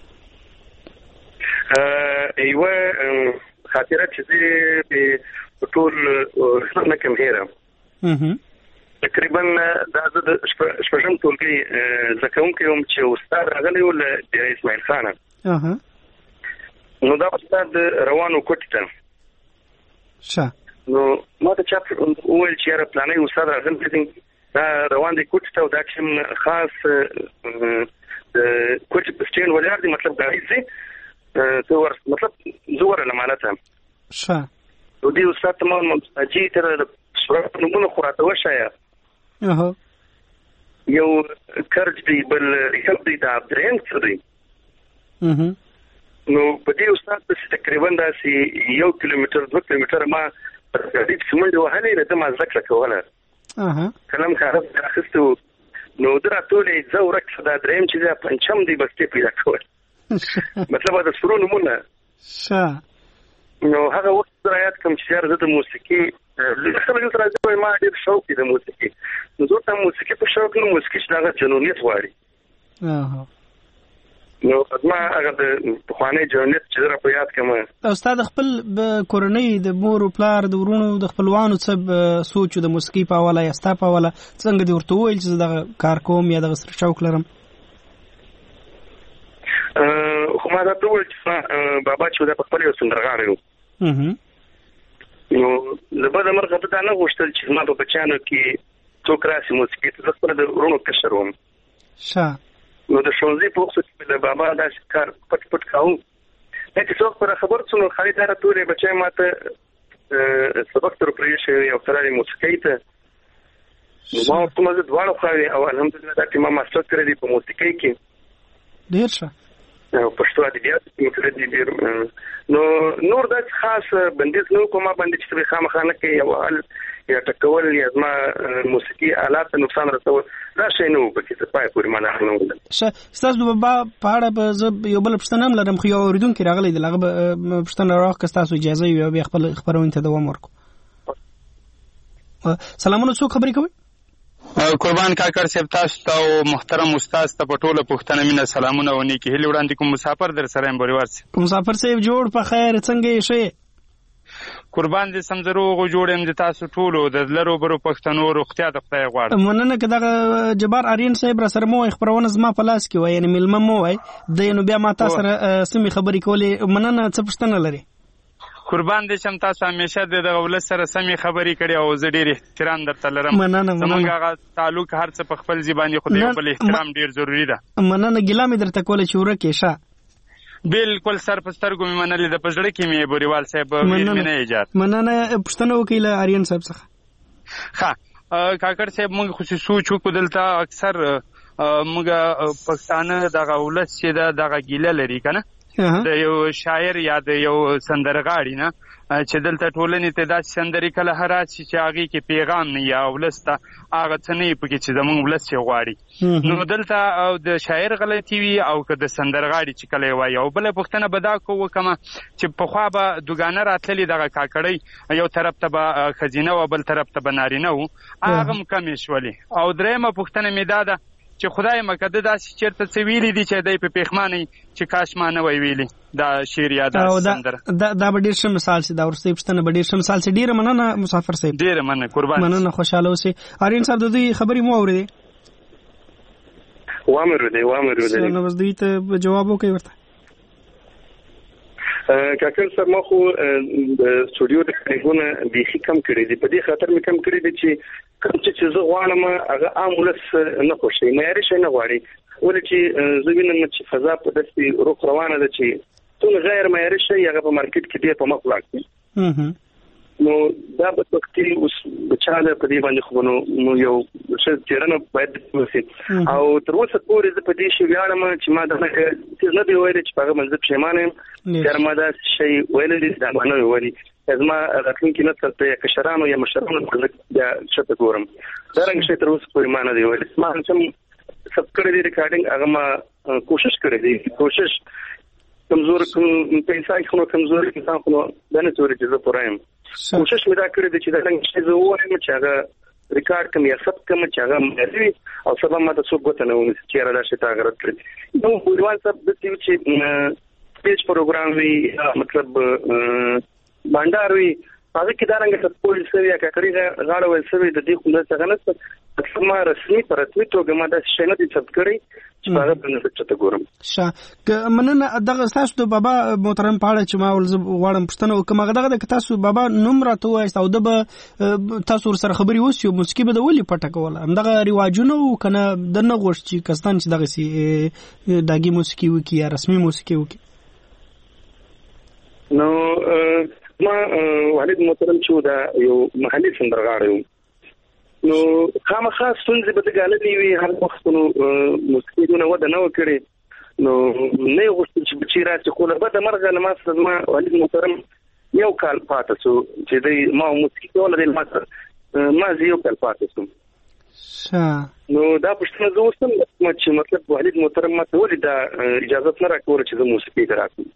ایوه خاطره چې په ټول نه کوم هیره تقریبا دا د شپږم ټولګي زکوم کوم چې استاد راغلی و له اسماعیل خان اها نو دا استاد روانو کوټه شه نو ما ته چا وویل چې را پلانې استاد راغلی دا روان دي کوټه او دا چې خاص کوټه په سټین ولر دي مطلب دا هیڅ څه ور مطلب زور نه مالته شه نو دی استاد ته مو اجي تر صورت نمونه خراته وشایا اها یو کرج دی بل ریښب دی دا درین څه دی اها نو په دې استاد په تقریبا داسې یو کیلومتر دوه کیلومتر ما دې څومره وهلې راته ما ذکر کوله اها کلم خارج راخستو نو دراتولې زورک دا دریم چې دا پنځم دی بسته پیدا کول مطلب دا سرو نمونه شه نو هغه وخت درایات کوم چې زه د موسیقي خلک سره ځوي ما ډېر شوق دی د موسیقي نو زه ته موسیقي په شوق نو موسیقي څنګه جنونیت واري اها نو ما هغه د خوانې جنونیت چې را په یاد کوم استاد خپل کورنۍ د مور او پلار د ورونو د خپلوانو څخه سوچ د موسیقي په حواله یا ستا په حواله څنګه دی ورته ویل چې د کار کوم یا د شوق لرم خو ما دا ته ویل چې بابا چې دا په خپل یو سندرغاړی و نو زبر مرغه ته نه غوښتل چې ما په بچانو کې څوک راسي موسیقي ته خپل د ورونو کشر وم شه نو د شونځي په وخت کې د بابا دا کار پټ پټ کاوه چې څوک پر خبر څنو خالد را ټولې بچای ماته سبق تر پرې شي او ترې موسیقي ته نو ما کومه د دواړو خو او الحمدلله دا چې ما ماستر کړی دی په موسیقي کې ډیر ښه پښتو ادبیات کې دې ډیر نو نور د خاص بندیز نو کومه باندې چې خامخانه کې یو حل یا ټکول یا ما موسیقي آلات نقصان رسول دا شی نو په کې څه پای پورې معنا نه وله ښه استاد بابا په اړه به یو بل پښتنه هم لرم خو یو اوریدونکو راغلی دی هغه پښتنه راوخ تاسو اجازه یو به خپل خبرونه ته دوام ورکو. سلامونه څوک خبرې کوي؟ قربان کاکړ صاحب تاسو ته او محترم استاد ته په ټوله پښتنه مینه سلامونه ونی کې هلي وړاندې کوم مسافر در سره ام بوريوار سي مسافر صاحب جوړ په خیر څنګه یې شي قربان دې سمزرو غو جوړم د تاسو ټولو د لرو برو پښتنو روغتیا د خدای غواړم مننه کده جبار اریان صاحب را سره مو خبرونه زما په لاس کې وای یعنی ملمه مو وای د نو بیا ما تاسو سره سمې خبرې کولې مننه څه پښتنه لري قربان دې شم تاسو همیشه د دولت سره سمې خبرې کړې او زه ډېر احترام درته لرم زمونږ هغه تعلق هر څه په خپل ځبانې خو دې خپل احترام ډېر ضروری ده مننه ګیلا مې درته کوله چې ورکه شه بالکل سر په سترګو مې منلې د پزړه کې مې بوريوال صاحب ویل مې نه ایجاد مننه پښتنه وکیله اریان صاحب څخه ها کاکړ صاحب موږ خو سوچ وکړو دلته اکثر موږ پښتانه دغه ولس چې دا دغه ګیله لري کنه د یو شاعر یا د یو سندرغاړي نه چې دلته ټولنې ته داسې سندرې کله هرات شي چې هغې کې پیغام نه یا ولس ته هغه څه نه وي پکې چې زموږ ولس چې غواړي نو دلته د شاعر غلطي وي او که د سندرغاړي چې کله یې وایي او بله پوښتنه به دا کو وکړمه چې پخوا به دوګانه راتللي دغه کاکړۍ یو طرف ته به ښځینه وه بل طرف ته به نارینه وو هغه هم کمې شولې او درېیمه پوښتنه مې دا ده چې خدای مکده داسې چېرته څه ویلي دي چې دی په پېښمانه چې کاش ما نه وی ویلي دا شعر یا دا سندره دا به ډېر ښه مثال شي دا وروستۍ پوښتنه به ډېر ښه مثال شي ډېره مننه مسافر صاحب ډېره مننه قربان مننه خوشحاله اوسئ آرین صاحب د دوی خبرې مو اورېدې وامې اورېدې وامې اورېدې نو بس دوی ته جواب وکړئ ورته کاکل صاحب ما خو د سټوډیو د کارګونه بیخي کم کړی دي په دې خاطر مې کم کړی دي چې کوم چې زه غواړم هغه عام ولس نه خوښوي معیاري شی نه غواړي ولې چې زه وینم چې فضا په داسې روح روانه ده چې ټول غیر معیاري شی هغه په مارکیټ کې ډېر په مخ ولاړ دي نو دا به وختي اوس بچاله په دې باندې خو نو یو څه چیرنه باید وسی او تر اوسه پورې زه په دې شی ویاړم چې ما دا څه نه دی ویل چې هغه منځ پښیمانه یم تر ما دا شی ویل دي دا نه ویلي ازما راتلونکي نسل ته کشرانو یا مشرانو دا شته ګورم دا رنګ شی تر اوسه پورې ما نه دی ویل ما هم سب کړی دی ریکارډینګ هغه ما کوشش کړی دی کوشش کمزور په انسان خو کمزور انسان خو دا نه توري چې زه پرایم کوشش مې دا کړی دی چې دا څنګه چې زه وایم چې هغه ریکارډ کوم یا ثبت کوم چې هغه مې او سبا ما ته څوک وته نه ونیسي چې را شي تا غرض کړی نو ګوروان صاحب د دې چې سټیج پروګرام وی مطلب باندار وی هغه کې دا رنګ څه پولیس وی یا کړي غاړه ول سوي د دې خو نه څنګه نه ما رسمي پر رسمي توګه ما د شنه دي ثبت کړی چې هغه په نظر چته ګورم شه مننه دغه تاسو د بابا محترم پاړه چې ما ول غواړم پښتنه وکم هغه دغه تاسو بابا نوم راته وایي او د تاسو سره خبري وسی موسیقي به د ولي پټه کوله هم دغه رواجونه کنه د نه غوښ چې کستان چې دغه سي داګي موسیقي وکي یا رسمي موسیقي وکي نو ما والد محترم چې دا یو محلي سندرغاړی نو خامخا ستونزې به د غالبي وي هر وخت نو موسیقي وده نه وکړي نو نه غوښتل چې بچی راځي خو له بده مرغه ما سره ما والد محترم یو کال پاتې شو چې د ما موسیقي ولا د ما ما یو کال پاتې شو نو دا پښتنه زه وستم چې مطلب والد محترم ما ته ولې دا اجازه نه راکوله چې زه موسیقي دراتم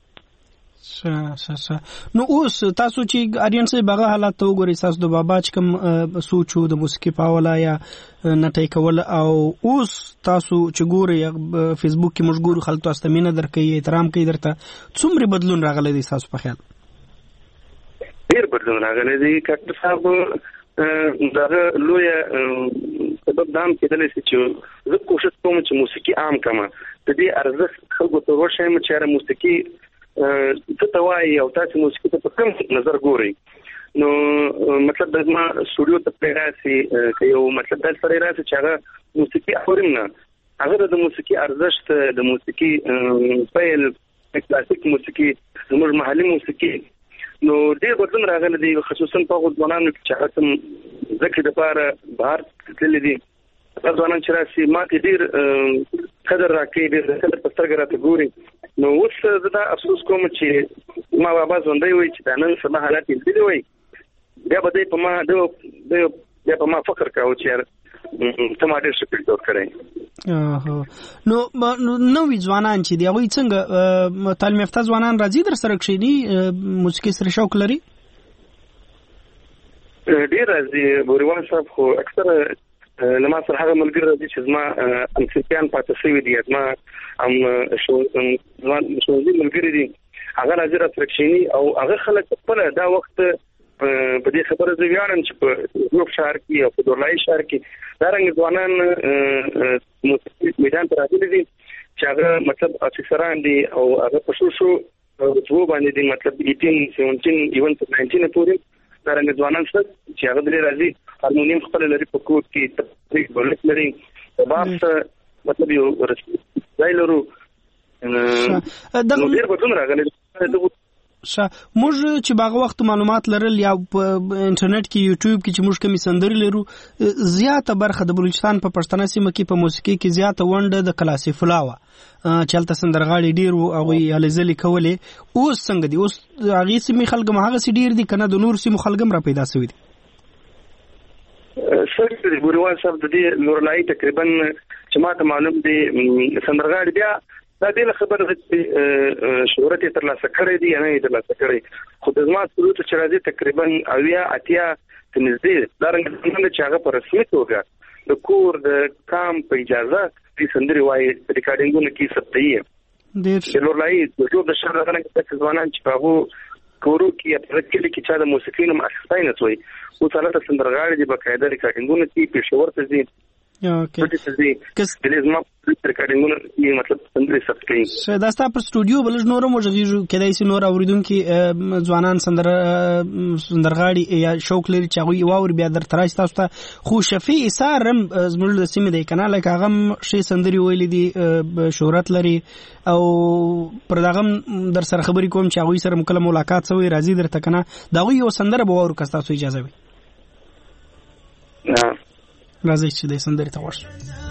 نو اوس تاسو چې اریان صاحب هغه حالات ته وګورئ تاسو د بابا چې کوم سوچو د موسیقي پاولا یا نټای کول او اوس تاسو چې ګورئ فیسبوک کې موږ ګورو خلک تاسو ته مینه درکوي احترام کوي درته څومره بدلون راغلی دی تاسو په خیال ډیر بدلون راغلی دی کاکړ صاحب دا لوی سبب دام کېدلی شي چې زه کوشش کوم چې موسیقي عام کړم د دې ارزښت خلکو ته ورشم چې موسیقي څه ته وایي او تاسو موسیقي ته په کوم نظر ګورئ نو مطلب د ما سټوډیو ته پیراسي که یو مطلب د سره راسي چې هغه موسیقي اورم نه هغه د موسیقي ارزښت د موسیقي فایل کلاسیک موسیقي زموږ محلي موسیقي نو ډېر بدلون راغلی دی خصوصا په ځوانانو کې چې هغه ذکر لپاره بهر تللی دي ځوانان چې راسي ما کې ډېر قدر راکړي ډېر قدر په سترګه راته ګوري نو اوس زه دا افسوس کوم چې ما بابا ژوندی وای چې دا نن سبا حالات یې دي وای بیا به په ما د بیا په ما فکر کاوه چې ته ما ډېر ښه پیل کړی نو نوې ځوانان چې دی هغوی څنګه تعلیم یافته ځوانان راځي در سره کښېني موسیقي سره شوق لري ډېر راځي بوریوان صاحب خو اکثره لما سره هغه ملګری راځي چې زما امسیان پاتې شوي دي زما هم شوزي ملګری دي هغه راځي را سره کښېني او هغه خلک خپل دا وخت په دې خبره زه ویاړم چې په یو شهر کې او په دورلای شهر کې دا رنګ ځوانان موسیقي میدان ته راغلي دي چې هغه مطلب افسران دي او هغه په شو شو څو باندې دي مطلب اټین سیونټین ایون ناینټین پورې دا رنګ ځوانان څه چې هغه دلې راځي هارمونیم خپل لري په کوټ کې تفریح بلک لري باب مطلب یو ځای لرو دا ډېر بدلون راغلی شه موږ چې باغ وخت معلومات لرل یا په انټرنیټ کې یوټیوب کې چې موږ کومې سندرې لرو زیاته برخه د بلوچستان په پښتنه سیمه کې په موسیقي کې زیاته ونډه د کلاسیک فلاوه چلته سندرغاړي ډیر او هغه یالزلې کولې اوس څنګه دي اوس هغه سیمه خلک هغه سي ډیر دي کنه د نور سیمو خلګم را پیدا شوی دي سر د ګوروان صاحب د دې نورلای تقریبا چې ماته معلوم دي سندرغاړي بیا دا دې خبره چې شهرت تر لاسه کړې دي نه تر لاسه کړې خو د ما سلوت چې راځي تقریبا اویا اتیا تنځي دا رنګ چې هغه په رسمي توګه د کور د کام په اجازه د سندري وای ریکارډینګونه کې ثبتي دي چې لورلای د ټول د شهر غنه کې ځوانان چې په کورو کې په کې کې چې د موسیقي نوم اخستای نه وي او څلته سندرغاړي د بقاعده ریکارډینګونه کې پېښور ته دي اوکې کس د لازم ریکارډینګونه یې مطلب سندري ثبت کړي څه دا ستاسو په سټوډیو بل نور مو ژغیږي کله چې نور اوریدونکو ځوانان سندر سندرغاړي یا شوق لري چې هغه واور بیا در ترای تاسو ته خو شفیع سارم زموږ د سیمې د کانال هغه شي سندري ویل دي شهرت لري او پر دغه در سره خبرې کوم چې هغه سره مکمل ملاقات شوی راځي درته کنه دا یو سندره به ورکړه تاسو اجازه وي نه راځي چې د سندرې ته ورشو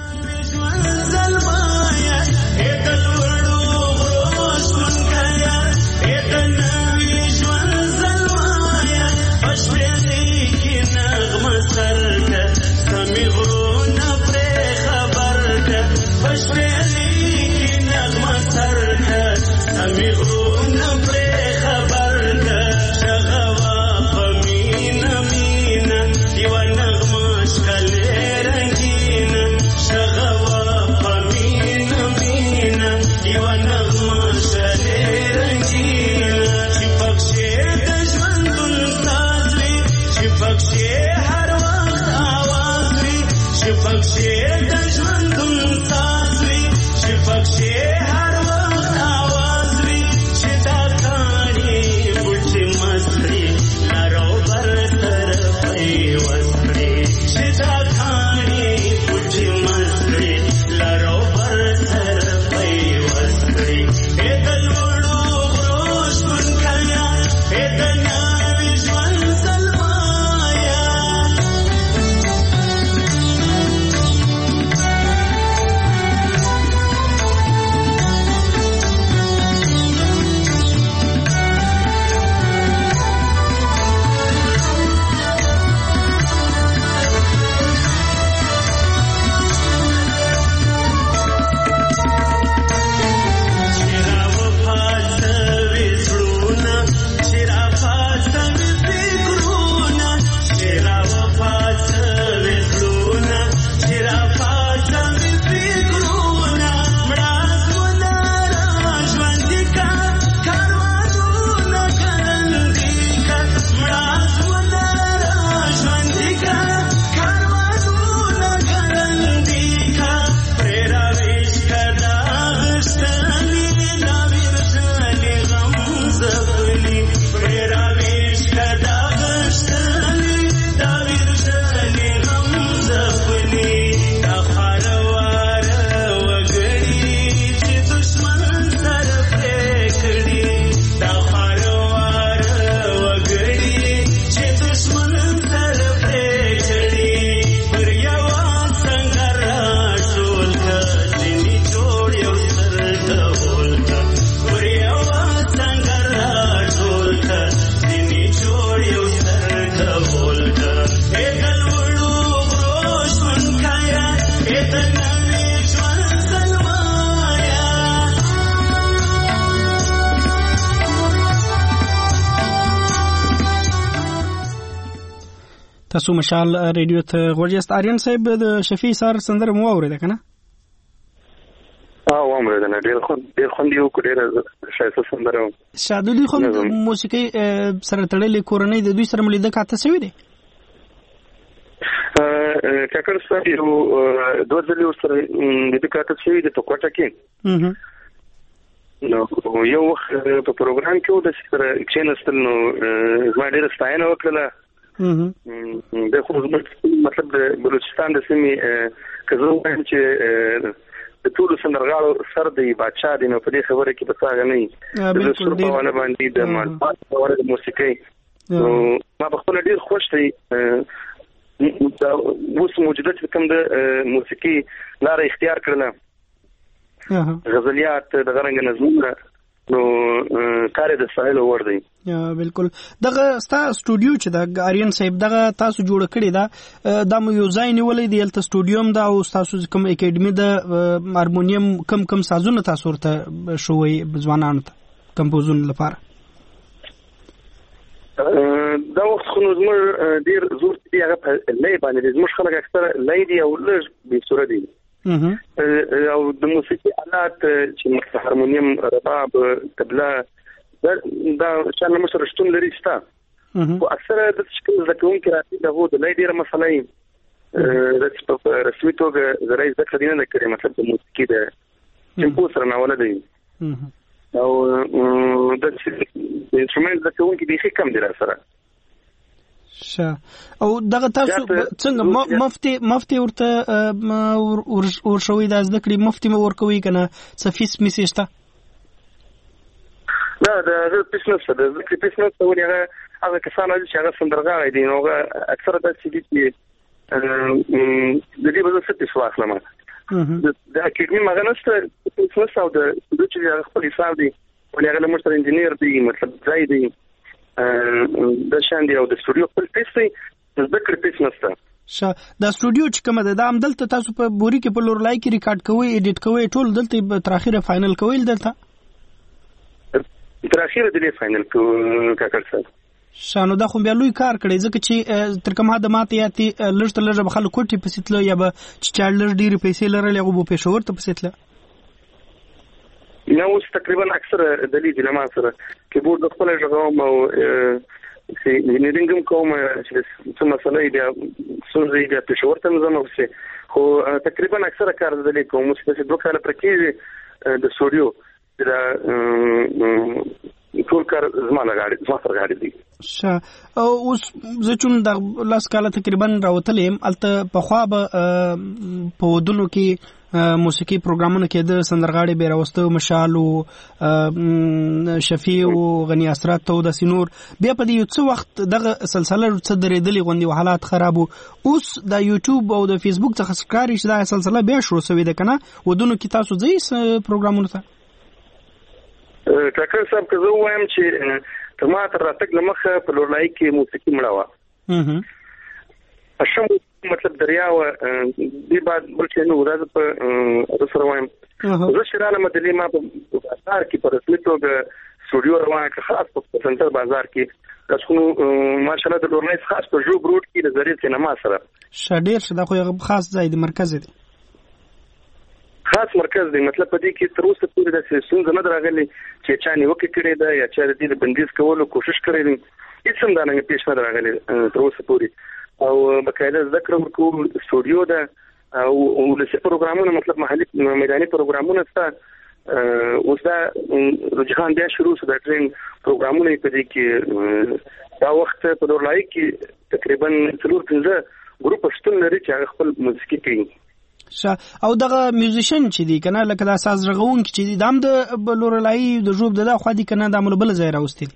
تاسو مشال ریډیو ته غوړیاست آریان صاحب د شفیع سار سندره مو اوریده کنه اه اوریده نه ډیر خو ډیر خو دیو کو ډیر شایسته سندره شادولي خو موسیقي سره تړلې کورنۍ د دوی سره ملیده کاته شوی دی ا کاکر سره یو دوه ځلې سره د دې کاته شوی د ټوکټه کې نو یو وخت په پروګرام کې و د سره اکشنستل نو زما ډیر ستاینه وکړه د خو مطلب د بلوچستان د سیمې کزو چې د ټولو سندرغاړو سر دی بادشاه دی نو په دې خبره کې په څنګه نه د سر په ونه باندې د معلومات په اړه د موسیقي نو ما په خپل ډیر خوش دی دا اوس موجوده کوم د موسیقي لار اختیار کړل غزلیات د غرنګ نظمونه نو کار د ساحل ور دی. بالکل دغه ستا سټوډیو چې د آریان صاحب دغه تاسو جوړ کړی دا د مو یو ځای نیولې دی الته سټوډیوم دا او تاسو کوم اکیډمي د هارمونیم کم کم سازونه تاسو ورته شوي ځوانانو ته کمپوزون لپاره دا وخت خو زموږ ډیر زور دی هغه په لای باندې زموږ خلک اکثر لای دی او لږ به صورت دی او د موسیقي آلات چې مثلا هارمونیم رباب طبله دا شان مشر شتون لري ستا او اکثر د شکل زکون کې راځي دا هو د لای ډیره مسله ای د په رسمي توګه زړی ځکه دینه نه کړی مطلب د موسیقي د ټیمپو سره نه ولدي او د انسټرومنټ زکون کې به کم دی سره شه او دغه تاسو څنګه مفتي مفتي ورته ورشوي د ذکر مفتي مو ورکوي کنه سفیس میسشتا لا د بزنس د ذکر بزنس ته ورغه هغه کسان چې هغه سندرغاړي دي نو اکثر د سې دي د دې په څه څه واخلم د اکیډمي مغنسته بزنس او د چې هغه خپل حساب دي ولې هغه مشر انجنیر دی مطلب ځای دی د شاندي او د سټوډیو خپل پیسې د ذکر پیسې نشته شه د سټوډیو چې کومه ده د عمدلته تاسو په بوري کې په لور لای کې ریکارډ کوئ ایډیټ کوئ ټول دلته تر اخره فائنل کوئ دلته تر اخره د دې فائنل کو کاکړ صاحب شانو دا خو بیا لوی کار کړی ځکه چې تر کومه د ماته یاتي لږ تر لږه بخل کوټي پسیتلو یا به چې چارلر ډیر پیسې لرل هغه په پېښور ته پسیتله نو تقریبا اکثر دلیل د لمه سره کیبورډ خپل ژغوم او سي انجینرینګ کوم چې څه مسله دی سوري د پېښور ته نظم اوسه خو تقریبا اکثر کار د دلیل کوم چې دوه کاله پرکې د سټوډیو د ټول کار زمانه غاړي ځوافر غاړي دي شه او اوس زچون د لاس کاله تقریبا راوتلم الته په خوا به په ودونو کې موسیقي پروګرامونه کې د سندرغاړي بیراوستو مشال او شفیع او غنی اسرات ته د سینور بیا په دې څو وخت دغه سلسله څه درېدلې غوندي حالات خرابو اوس د یوټیوب او د فیسبوک څخه ښکاری چې دا سلسله بیا شروع شوې ده کنه ودونو کې تاسو ځي پروګرامونه ته ټاکر صاحب که زه وایم چې تما تر راتګ لمخه په لورلای کې موسیقي مړه و اشم مطلب دریاو دی بعد بل چې نو راځه په سره وایم زه شراله مدلې ما په بازار کې په رسمي توګه سټوډیو روان کړ خاص په سنټر بازار کې تاسو ماشاءالله د لورلای خاص په جو بروډ کې د زری سینما سره شډیر شدا خو خاص ځای دی مرکز دی خاص مرکز دی مطلب په دې کې تر اوسه پورې د سیسون نه راغلي چې چا نیوکه کړې ده یا چا د دې بندیز کولو کوشش کړې ده هیڅ هم دا نه پیښ نه راغلي تر اوسه پورې او بقاعده ذکر ورکو سټوډیو ده او ولسی پروګرامونه مطلب محلي میداني پروګرامونه ستا اوس دا رجحان بیا شروع شو د ټرین پروګرامونه په دې کې دا وخت په لورلای کې تقریبا څلور پنځه ګروپ شتون لري چې خپل موسیقي کوي شه او دغه میوزیشن چې دی کنه لکه د اساس رغون چې دی دام د لورلای د جوب دغه خو دی کنه د عمل بل ځای راوستل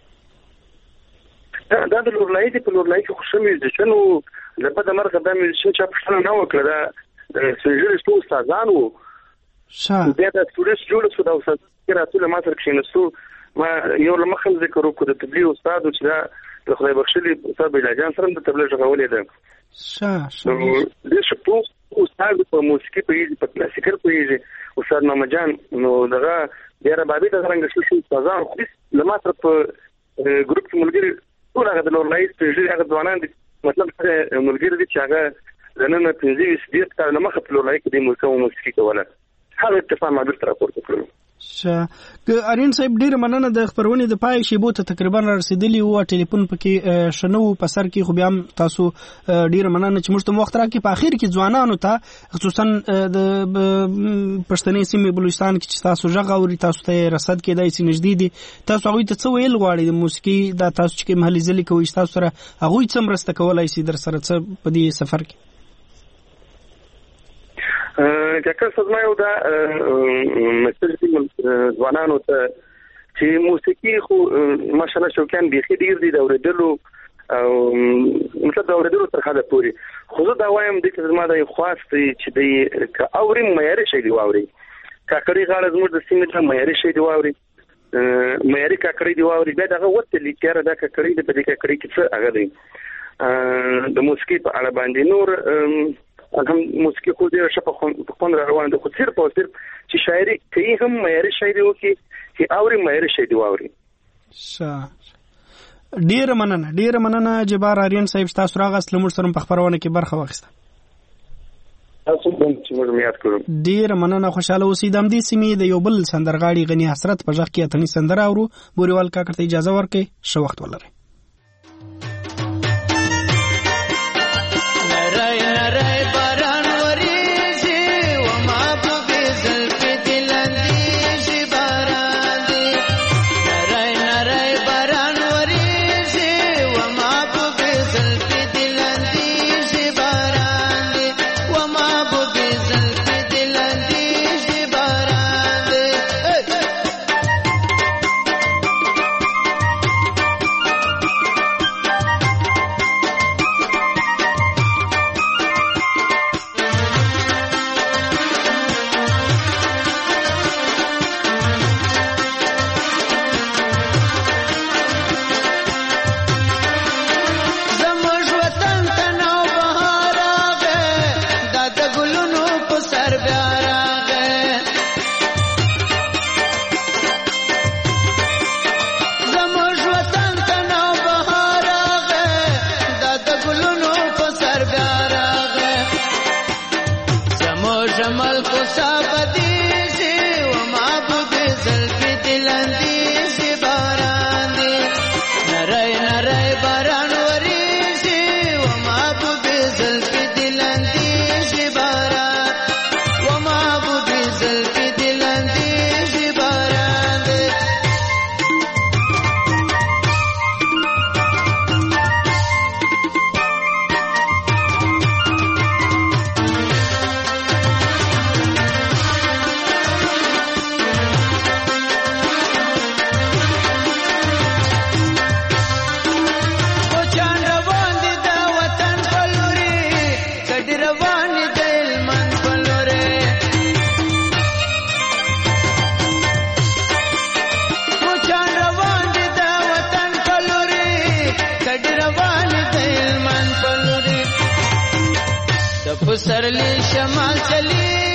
دا د لورلای دی په لورلای کې خوشم میوزیشن او لپاره د مرغه د میوزیشن چې په څنګه نو کړه دا سجل ستو استادان وو شه بیا د سټوډنټ جوړ شو دا استاد کې راټول ما سره کښینستو ما یو لمخه ذکر وکړ د تبلیغ استاد چې دا د خدای بخښلي استاد بلجان سره د تبلیغ غولې ده شه شه د شپو استاد په موسیقي په یی په کلاسیکل په یی استاد محمد جان نو دغه ډیره بابي د څنګه شو شو استادان خو لمه سره په ګروپ کې ملګری ټول هغه د لورلای په یی هغه ځوانان دي مطلب ملګری دي چې هغه زنه پنځه ویس دې کار لمه په لورلای کې د موسیقي کوله هغه اتفاق ما درته راپورته کړو شه که ارین صاحب ډیر مننه د خبرونه د پای شیبو ته تقریبا رسیدلی او ټلیفون پکې شنو په سر کې خو بیا تاسو ډیر مننه چې موږ ته وخت راکې په اخر کې ځوانانو ته خصوصا د پښتنې سیمې بلوچستان کې چې تاسو ژغ او تاسو ته رصد کېدای سي نږدې دي تاسو هغه ته څه ویل غواړئ د موسیقي دا تاسو چې محلي ځلې کوي تاسو سره هغه څه مرسته کولای شي در سره څه په دې سفر کې ډاکټر صدما یو دا مسل چې ځوانانو ته چې موسیقي خو ماشاءالله شوقیان بيخي ډیر دي د اوریدلو او مطلب د اوریدلو تر حده پوري خو زه دا وایم د چې زما د خواست چې د اوري معیاري شي دی واوري کاکړي غاړه زموږ د سیمې ته معیاري شي دی واوري معیاري کاکړي دی واوري بیا دغه وته لیکره دا کاکړي د په دې کاکړي کې څه هغه دی د موسیقي په اړه باندې نور هم موسیقي خو ډیره شپه خون روان ده خو صرف او صرف چې شاعري کوي هم معیاري شاعري وکي چې اوري معیاري شاعري واوري ډیره مننه ډیره مننه جبار آریان صاحب تاسو راغست لمر سره په خبرونه کې برخه واخیسته تاسو هم چې موږ میات کړو ډیره مننه خوشاله اوسېدم دې سیمې د یو بل سندرغاړي غنی حسرت په ځخ کې اتنی سندره اورو بوريوال کاکړ ته اجازه ورکړي شو وخت ولري پسرلی شمال چلی